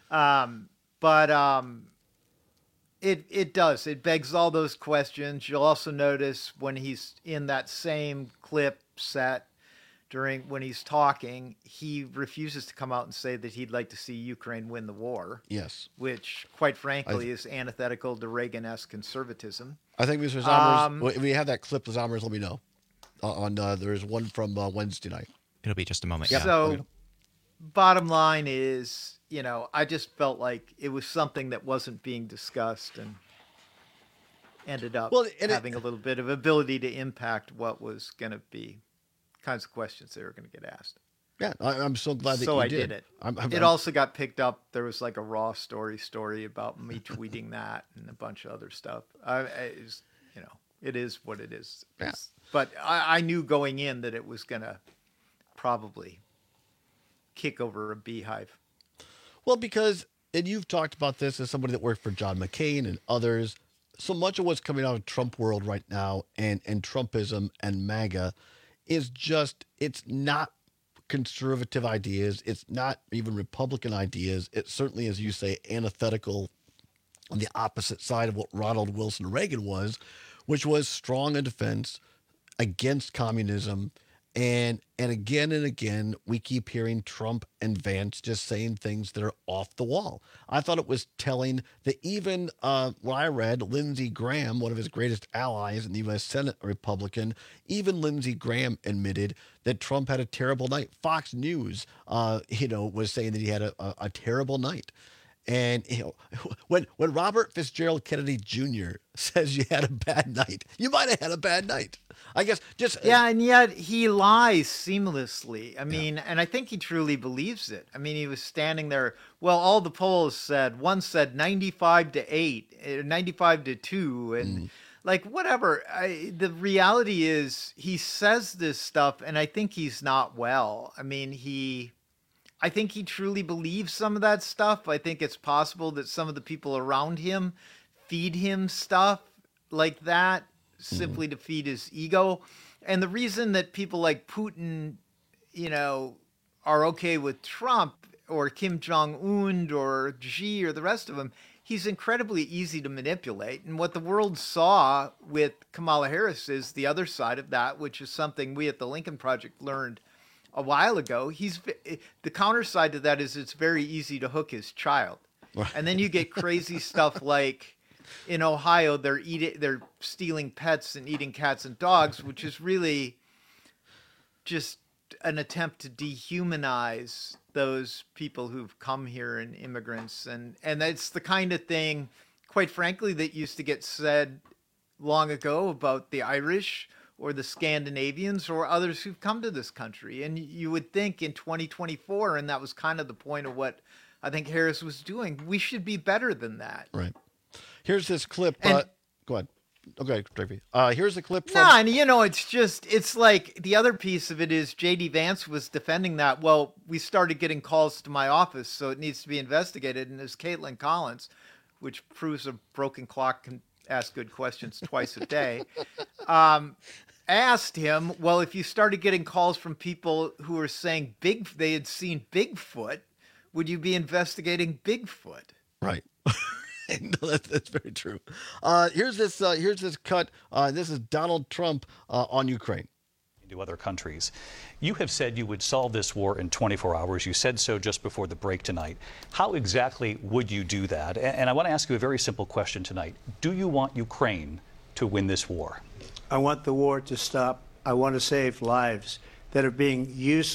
But it does. It begs all those questions. You'll also notice when he's in that same clip set, when he's talking, he refuses to come out and say that he'd like to see Ukraine win the war. Yes. Which, quite frankly, is antithetical to Reagan-esque conservatism. I think Mr. Zommers, if we have that clip, Zommers, let me know. There's one from Wednesday night. It'll be just a moment. Yeah. So, bottom line is, I just felt like it was something that wasn't being discussed and ended up having a little bit of ability to impact what was going to be kinds of questions they were going to get asked. Yeah, I'm so glad that you did. did it. It also got picked up. There was like a raw story about me tweeting that and a bunch of other stuff. it is what it is. Yeah. But I knew going in that it was going to probably kick over a beehive. Well, because, and you've talked about this as somebody that worked for John McCain and others, so much of what's coming out of Trump world right now and Trumpism and MAGA is just, it's not conservative ideas. It's not even Republican ideas. It's certainly, as you say, antithetical on the opposite side of what Ronald Wilson Reagan was, which was strong in defense against communism. And again, we keep hearing Trump and Vance just saying things that are off the wall. I thought it was telling that even when I read Lindsey Graham, one of his greatest allies in the U.S. Senate, a Republican, even Lindsey Graham admitted that Trump had a terrible night. Fox News, was saying that he had a terrible night. And when Robert Fitzgerald Kennedy Jr. says you had a bad night, you might have had a bad night. I guess just and yet he lies seamlessly. I mean, and I think he truly believes it. I mean, he was standing there. Well, all the polls said, one said 95-8, 95-2, and like whatever. The reality is, he says this stuff, and I think he's not well. I mean, I think he truly believes some of that stuff. I think it's possible that some of the people around him feed him stuff like that simply to feed his ego. And the reason that people like Putin, are okay with Trump or Kim Jong-un or Xi or the rest of them, he's incredibly easy to manipulate. And what the world saw with Kamala Harris is the other side of that, which is something we at the Lincoln Project learned a while ago. The counter side to that is it's very easy to hook his child. And then you get crazy stuff like in Ohio, they're stealing pets and eating cats and dogs, which is really just an attempt to dehumanize those people who've come here and immigrants. And that's the kind of thing, quite frankly, that used to get said long ago about the Irish or the Scandinavians or others who've come to this country. And you would think in 2024, and that was kind of the point of what I think Harris was doing, we should be better than that. Right. Here's this clip. Go ahead. Okay, Tracy. Here's a clip from... No, and it's like the other piece of it is J.D. Vance was defending that. Well, we started getting calls to my office, so it needs to be investigated. And there's Caitlin Collins, which proves a broken clock can ask good questions twice a day, asked him, well, if you started getting calls from people who were saying they had seen Bigfoot, would you be investigating Bigfoot? Right. No, that's very true. Here's this cut. This is Donald Trump on Ukraine. To other countries. You have said you would solve this war in 24 hours. You said so just before the break tonight. How exactly would you do that? And I want to ask you a very simple question tonight. Do you want Ukraine to win this war? I want the war to stop. I want to save lives that are being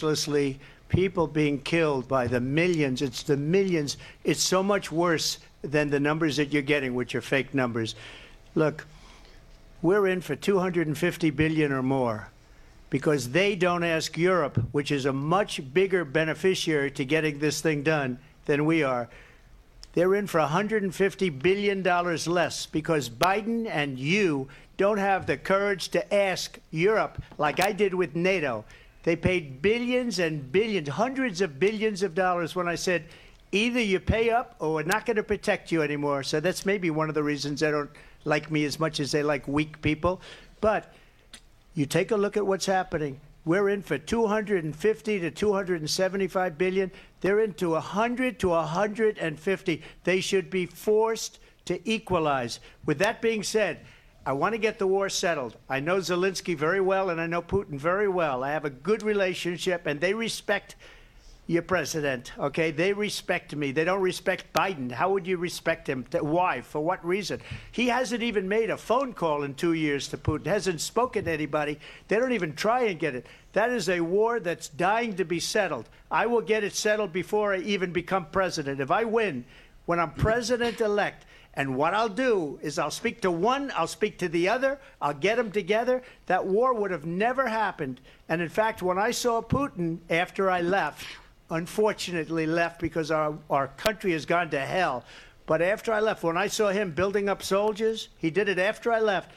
people being killed by the millions. It's the millions. It's so much worse than the numbers that you're getting, which are fake numbers. Look, we're in for $250 billion or more because they don't ask Europe, which is a much bigger beneficiary to getting this thing done than we are. They're in for $150 billion less because Biden and you don't have the courage to ask Europe like I did with NATO. They paid billions and billions, hundreds of billions of dollars when I said, either you pay up or we're not going to protect you anymore. So that's maybe one of the reasons they don't like me as much as they like weak people. But you take a look at what's happening. We're in for 250 to 275 billion. They're into 100 to 150. They should be forced to equalize. With that being said, I want to get the war settled. I know Zelensky very well, and I know Putin very well. I have a good relationship, and they respect your president, okay? They respect me. They don't respect Biden. How would you respect him? Why? For what reason? He hasn't even made a phone call in 2 years to Putin, hasn't spoken to anybody. They don't even try and get it. That is a war that's dying to be settled. I will get it settled before I even become president. If I win, when I'm president-elect, and what I'll do is I'll speak to one, I'll speak to the other, I'll get them together. That war would have never happened. And in fact, when I saw Putin after I left, unfortunately left because our country has gone to hell. But after I left, when I saw him building up soldiers, he did it after I left.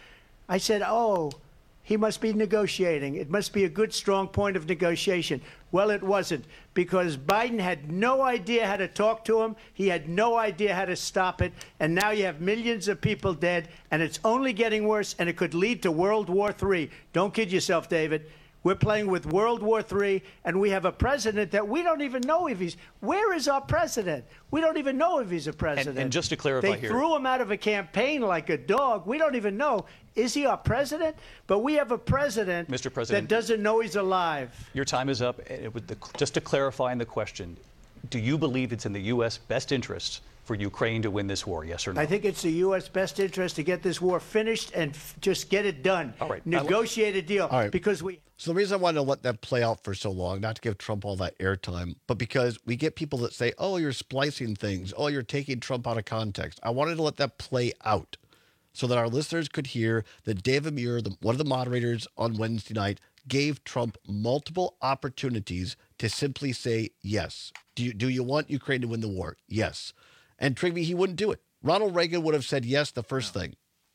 I said, oh, he must be negotiating. It must be a good, strong point of negotiation. Well, it wasn't, because Biden had no idea how to talk to him. He had no idea how to stop it. And now you have millions of people dead, and it's only getting worse, and it could lead to World War III. Don't kid yourself, David. We're playing with World War III, and we have a president that we don't even know if he's... Where is our president? We don't even know if he's a president. And just to clarify they here... threw him out of a campaign like a dog. We don't even know. Is he our president? But we have a president, Mr. President, that doesn't know he's alive. Your time is up. Just to clarify in the question, do you believe it's in the U.S. best interest for Ukraine to win this war, yes or no? I think it's the U.S. best interest to get this war finished and just get it done. All right. Negotiate a deal. All right. Because we... So the reason I wanted to let that play out for so long, not to give Trump all that airtime, but because we get people that say, oh, you're splicing things. Oh, you're taking Trump out of context. I wanted to let that play out so that our listeners could hear that Dave Amir, one of the moderators on Wednesday night, gave Trump multiple opportunities to simply say yes. Do you want Ukraine to win the war? Yes. And Trigby, he wouldn't do it. Ronald Reagan would have said yes the first thing.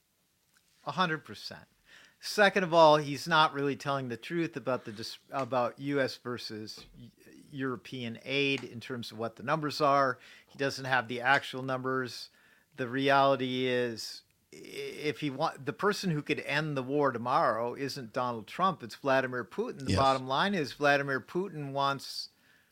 100%. Second of all, he's not really telling the truth about U.S. versus European aid in terms of what the numbers are. He doesn't have the actual numbers. The reality is, the person who could end the war tomorrow isn't Donald Trump, it's Vladimir Putin. The bottom line is Vladimir Putin wants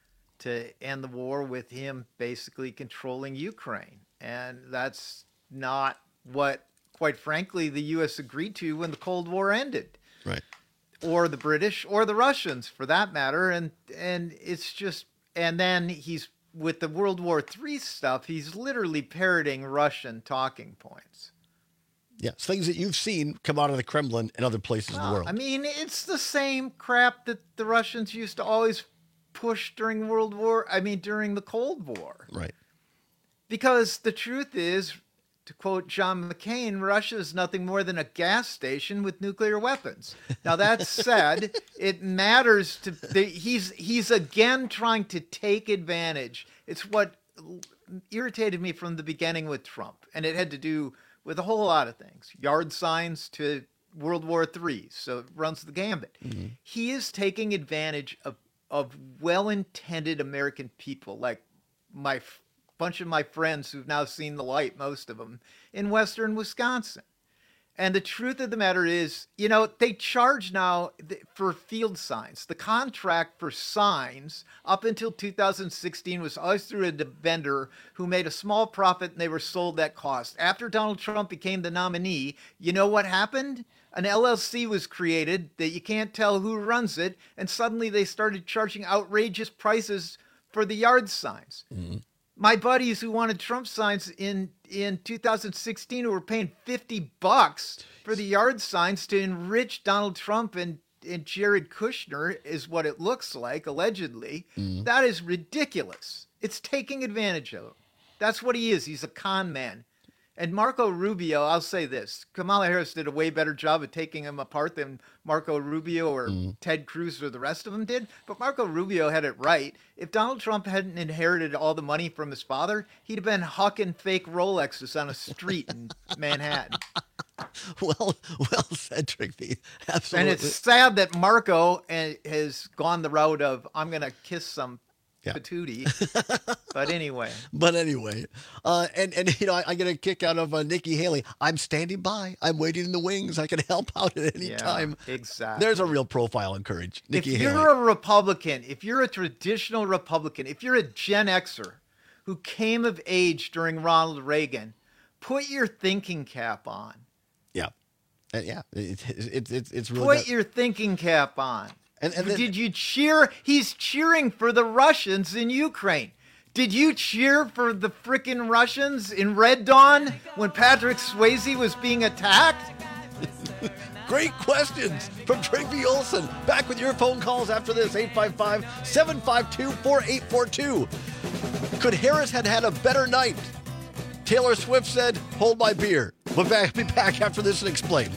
to end the war with him basically controlling Ukraine. And that's not what, quite frankly, the U.S. agreed to when the Cold War ended. Right. Or the British, or the Russians, for that matter. And it's just, and then he's, with the World War III stuff, he's literally parroting Russian talking points. Yes, things that you've seen come out of the Kremlin and other places in the world. I mean, it's the same crap that the Russians used to always push during during the Cold War. Right. Because the truth is, to quote John McCain, Russia is nothing more than a gas station with nuclear weapons. Now, that said, it matters to... He's again trying to take advantage. It's what irritated me from the beginning with Trump, and it had to do with a whole lot of things. Yard signs to World War III, so it runs the gambit. Mm-hmm. He is taking advantage of well-intended American people, like bunch of my friends who've now seen the light, most of them, in western Wisconsin. And the truth of the matter is, they charge now for field signs. The contract for signs up until 2016 was always through a vendor who made a small profit, and they were sold at cost. After Donald Trump became the nominee, you know what happened? An LLC was created that you can't tell who runs it, and suddenly they started charging outrageous prices for the yard signs. Mm-hmm. My buddies who wanted Trump signs in 2016 who were paying $50 for the yard signs to enrich Donald Trump and Jared Kushner is what it looks like, allegedly. Mm. That is ridiculous. It's taking advantage of him. That's what he is. He's a con man. And Marco Rubio, I'll say this. Kamala Harris did a way better job of taking him apart than Marco Rubio or Ted Cruz or the rest of them did. But Marco Rubio had it right. If Donald Trump hadn't inherited all the money from his father, he'd have been hawking fake Rolexes on a street in Manhattan. Well said, Trigby. Absolutely. And it's sad that Marco has gone the route of, I'm going to kiss some patootie. But anyway. I get a kick out of Nikki Haley. I'm standing by. I'm waiting in the wings. I can help out at any time. Exactly. There's a real profile and courage. Nikki Haley. If you're a Republican, if you're a traditional Republican, if you're a Gen Xer who came of age during Ronald Reagan, put your thinking cap on. Yeah. It's really... Put your thinking cap on. And did you cheer? He's cheering for the Russians in Ukraine. Did you cheer for the frickin' Russians in Red Dawn when Patrick Swayze was being attacked? Great questions from Trigby Olson. Back with your phone calls after this, 855-752-4842. Could Harris had a better night? Taylor Swift said, hold my beer. We'll be back after this and explain.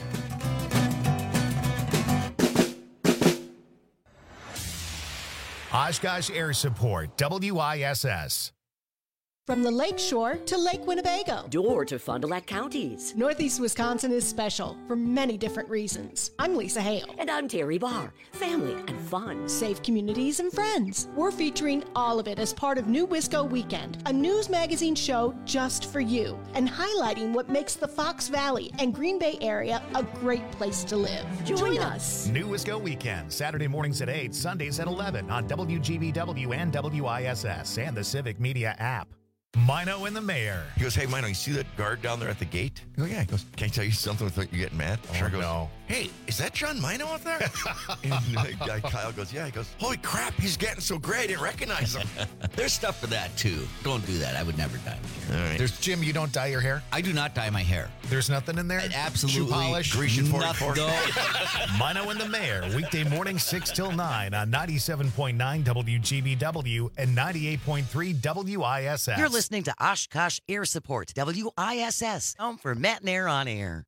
Oshkosh Air Support, WISS. From the Lake Shore to Lake Winnebago. Door to Fond du Lac counties. Northeast Wisconsin is special for many different reasons. I'm Lisa Hale. And I'm Terry Barr. Family and fun. Safe communities and friends. We're featuring all of it as part of New Wisco Weekend, a news magazine show just for you, and highlighting what makes the Fox Valley and Green Bay area a great place to live. Join us. New Wisco Weekend, Saturday mornings at 8, Sundays at 11 on WGBW and WISS and the Civic Media app. Mino and the Mayor. He goes, hey, Mino, you see that guard down there at the gate? I go, yeah. He goes, can I tell you something without you getting mad? Oh, Sure goes, no. Hey, is that John Mino out there? And the guy Kyle goes, yeah. He goes, holy crap, he's getting so great, I didn't recognize him. There's stuff for that, too. Don't do that. I would never dye my hair. All right. There's Jim, you don't dye your hair? I do not dye my hair. There's nothing in there? Absolutely. Shoe polish? Grecian 44? No. Mino and the Mayor, weekday morning 6 till 9 on 97.9 WGBW and 98.3 WISS. You're listening to Oshkosh Air Support, WISS, home for Matt and Air on Air.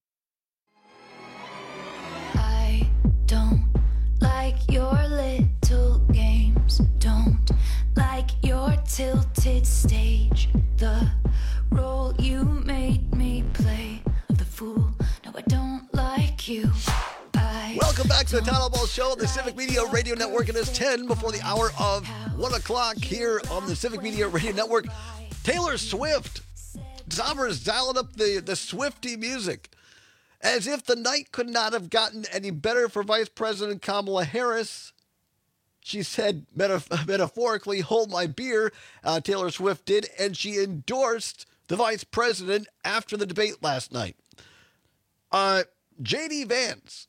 I don't like your little games. Don't like your tilted stage. The role you made me play of the fool. No, I don't like you. Welcome back to the Town Hall Ball Show on the Civic Media Radio Network. It is 10 before the hour of 1 o'clock here on the Civic Media Radio Network. Taylor Swift. Zombers dialing up the Swiftie music. As if the night could not have gotten any better for Vice President Kamala Harris. She said, metaphorically, hold my beer, Taylor Swift did, and she endorsed the Vice President after the debate last night. J.D. Vance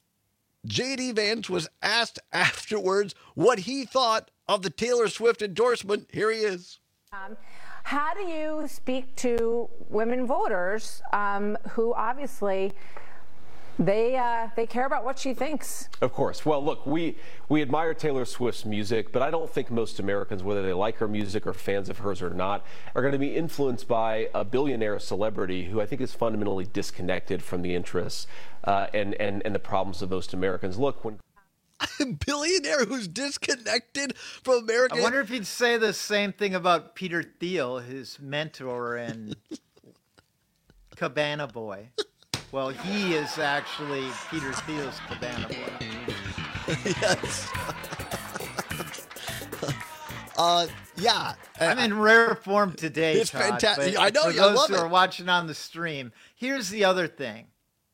was asked afterwards what he thought of the Taylor Swift endorsement. Here he is. How do you speak to women voters who obviously they care about what she thinks? Of course. Well, look, we admire Taylor Swift's music, but I don't think most Americans, whether they like her music or fans of hers or not, are going to be influenced by a billionaire celebrity who I think is fundamentally disconnected from the interests and the problems of most Americans. Look, when a billionaire who's disconnected from America. I wonder if he'd say the same thing about Peter Thiel, his mentor and Cabana Boy. Well, he is actually Peter Thiel's Cabana Boy. Yes. Yeah. I'm in rare form today, It's Todd, fantastic. but I know, for I those love who it. are watching on the stream, here's the other thing.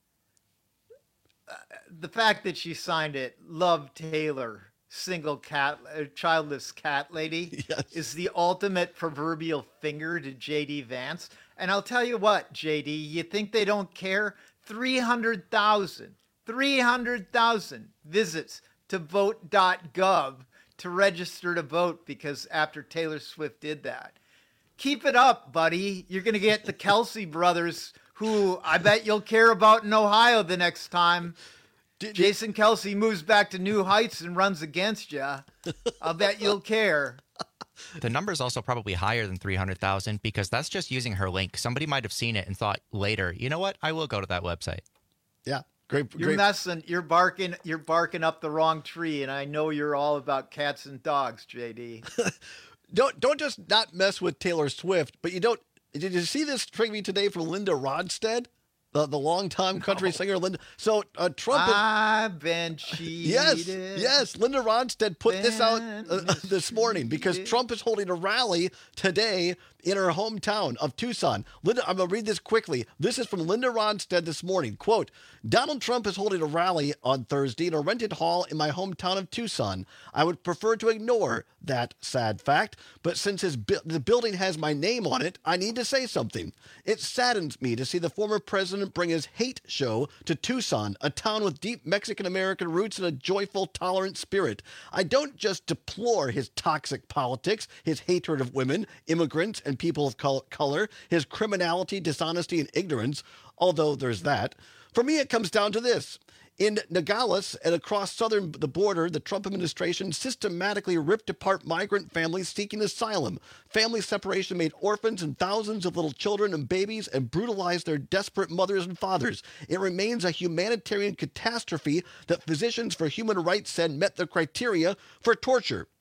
The fact that she signed it, Love Taylor, single cat, childless cat lady, is the ultimate proverbial finger to J.D. Vance. And I'll tell you what, J.D., you think they don't care? 300,000 visits to vote.gov to register to vote because after Taylor Swift did that. Keep it up, buddy. You're going to get the Kelsey brothers, who I bet you'll care about in Ohio the next time. Jason Kelsey moves back to New Heights and runs against you. I'll bet you'll care. The number's also probably higher than 300,000 because that's just using her link. Somebody might have seen it and thought later, you know what? I will go to that website. Yeah, great. You're messing. You're barking up the wrong tree, and I know you're all about cats and dogs, JD. Don't just not mess with Taylor Swift, but you don't. Did you see this tribute today from Linda Ronstadt? The longtime country singer, Linda. So Trump. I've been cheated. Yes. Linda Ronstadt put this out this morning because Trump is holding a rally today in her hometown of Tucson. Linda, I'm going to read this quickly. This is from Linda Ronstadt this morning. Quote, Donald Trump is holding a rally on Thursday in a rented hall in my hometown of Tucson. I would prefer to ignore that sad fact, but since the building has my name on it, I need to say something. It saddens me to see the former president bring his hate show to Tucson, a town with deep Mexican-American roots and a joyful, tolerant spirit. I don't just deplore his toxic politics, his hatred of women, immigrants, and people of color, his criminality, dishonesty, and ignorance, although there's that. For me, it comes down to this. In Nogales and across the border, the Trump administration systematically ripped apart migrant families seeking asylum. Family separation made orphans and thousands of little children and babies and brutalized their desperate mothers and fathers. It remains a humanitarian catastrophe that Physicians for Human Rights said met the criteria for torture.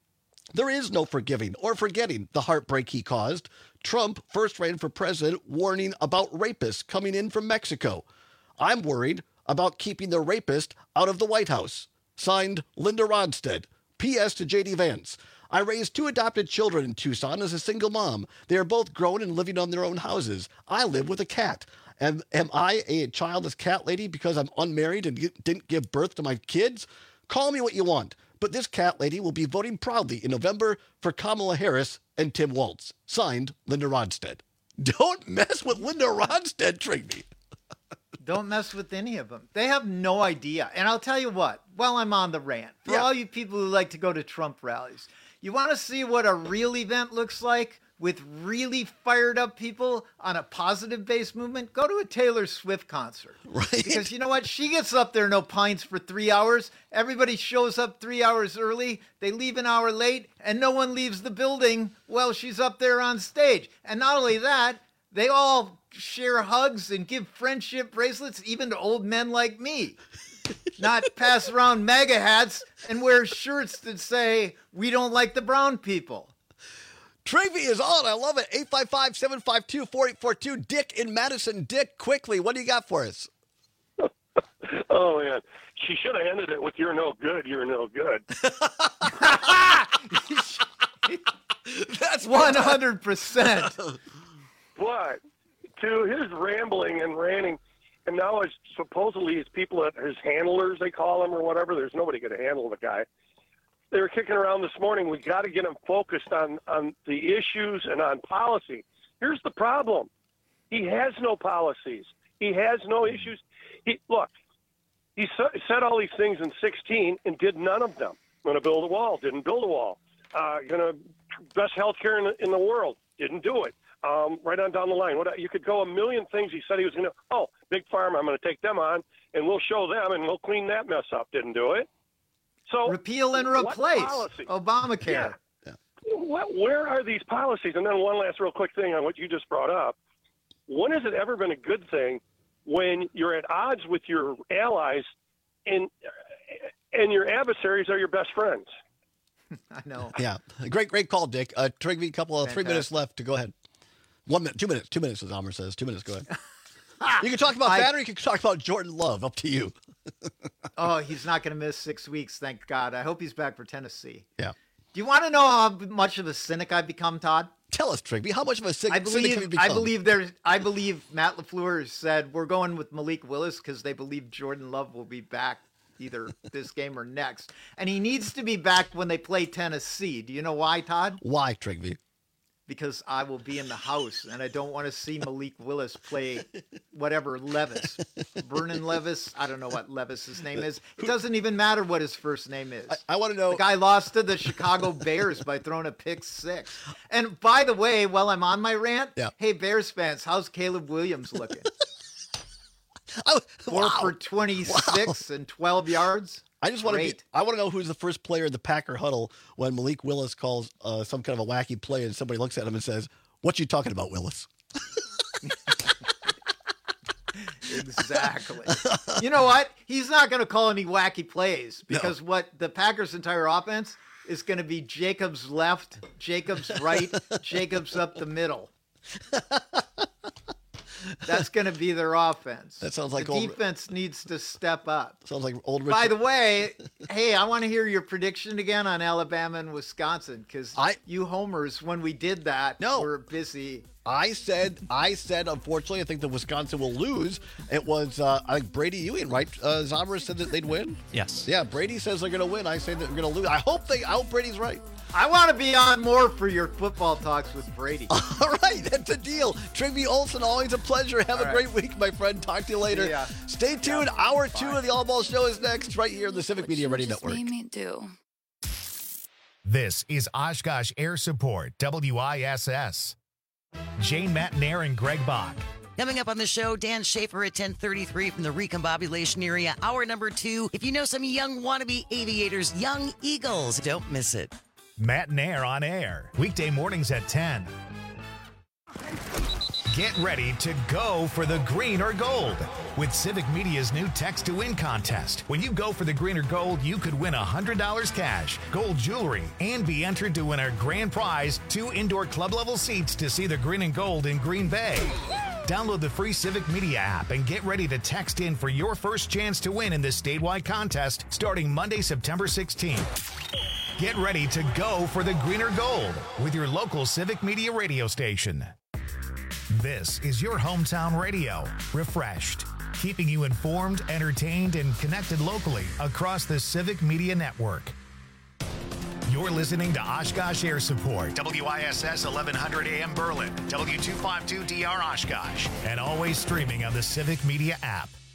There is no forgiving or forgetting the heartbreak he caused. Trump first ran for president warning about rapists coming in from Mexico. I'm worried about keeping the rapist out of the White House. Signed, Linda Ronstadt. P.S. to J.D. Vance. I raised 2 adopted children in Tucson as a single mom. They are both grown and living on their own houses. I live with a cat. Am I a childless cat lady because I'm unmarried and didn't give birth to my kids? Call me what you want, but this cat lady will be voting proudly in November for Kamala Harris and Tim Walz. Signed, Linda Ronstadt. Don't mess with Linda Ronstadt, Trigby. Don't mess with any of them. They have no idea. And I'll tell you what, while I'm on the rant, for all you people who like to go to Trump rallies, you want to see what a real event looks like with really fired up people on a positive-based movement? Go to a Taylor Swift concert. Right. Because you know what? She gets up there, no pints for 3 hours. Everybody shows up 3 hours early. They leave an hour late, and no one leaves the building while she's up there on stage. And not only that, they all share hugs and give friendship bracelets, even to old men like me. Not pass around MAGA hats and wear shirts that say, we don't like the brown people. Travy is on. I love it. 855-752-4842. Dick in Madison. Dick, quickly, what do you got for us? Oh, man. She should have ended it with, you're no good, you're no good. That's 100%. But to his rambling and ranting, and now it's supposedly his people, his handlers, they call him or whatever, there's nobody going to handle the guy. They were kicking around this morning. We got to get him focused on the issues and on policy. Here's the problem. He has no policies. He has no issues. He said all these things in 2016 and did none of them. Going to build a wall, didn't build a wall. Going to best health care in the world, didn't do it. Right on down the line. You could go a million things he said he was going to. Oh, Big Pharma, I'm going to take them on, and we'll show them, and we'll clean that mess up. Didn't do it. So repeal and replace Obamacare. Yeah. Where are these policies? And then one last real quick thing on what you just brought up. When has it ever been a good thing when you're at odds with your allies and your adversaries are your best friends? I know. Yeah. Great call, Dick. Trigby, couple of 3 minutes left to go ahead. 1 minute, 2 minutes. 2 minutes, as Amr says. 2 minutes, go ahead. You can talk about that or you can talk about Jordan Love. Up to you. Oh, he's not going to miss 6 weeks, thank God. I hope he's back for Tennessee. Yeah. Do you want to know how much of a cynic I've become, Todd? Tell us, Trigby. How much of a cynic have you become? I believe Matt LaFleur said we're going with Malik Willis because they believe Jordan Love will be back either this game or next. And he needs to be back when they play Tennessee. Do you know why, Todd? Why, Trigby? Because I will be in the house, and I don't want to see Malik Willis play whatever Levis. Vernon Levis. I don't know what Levis's name is. It doesn't even matter what his first name is. I want to know. The guy lost to the Chicago Bears by throwing a pick six. And by the way, while I'm on my rant, hey, Bears fans, how's Caleb Williams looking? 4 for 26 and 12 yards. I just want to know who's the first player in the Packer huddle when Malik Willis calls some kind of a wacky play and somebody looks at him and says, "What you talking about, Willis?" Exactly. You know what? He's not going to call any wacky plays because what the Packers' entire offense is going to be Jacobs left, Jacobs right, Jacobs up the middle. That's going to be their offense. That sounds like the defense needs to step up. Sounds like old Richard. By the way, hey, I want to hear your prediction again on Alabama and Wisconsin because you homers, when we did that, were busy. I said, unfortunately, I think that Wisconsin will lose. It was, I think Brady Ewing, right? Zommer said that they'd win. Yes. Yeah, Brady says they're going to win. I say that they're going to lose. I hope Brady's right. I want to be on more for your football talks with Brady. All right, that's a deal. Trigby Olson, always a pleasure. Have a great week, my friend. Talk to you later. Stay tuned. Hour 2 of the All Ball Show is next, right here on the Civic Media Ready Network. Made me do. This is Oshkosh Air Support, WISS. Jane Matnair and Greg Bach. Coming up on the show, Dan Schaefer at 10:33 from the Recombobulation area. Hour number 2. If you know some young wannabe aviators, Young Eagles, don't miss it. Matt Nair on air, weekday mornings at 10. get ready to go for the green or gold with Civic Media's new Text to Win contest. When you go for the green or gold, you could win $100 cash, gold jewelry, and be entered to win our grand prize, 2 indoor club-level seats to see the green and gold in Green Bay. Download the free Civic Media app and get ready to text in for your first chance to win in this statewide contest starting Monday, September 16th. Get ready to go for the green or gold with your local Civic Media radio station. This is your hometown radio, refreshed, keeping you informed, entertained, and connected locally across the Civic Media Network. You're listening to Oshkosh Air Support, WISS 1100 AM Berlin, W252DR Oshkosh, and always streaming on the Civic Media app.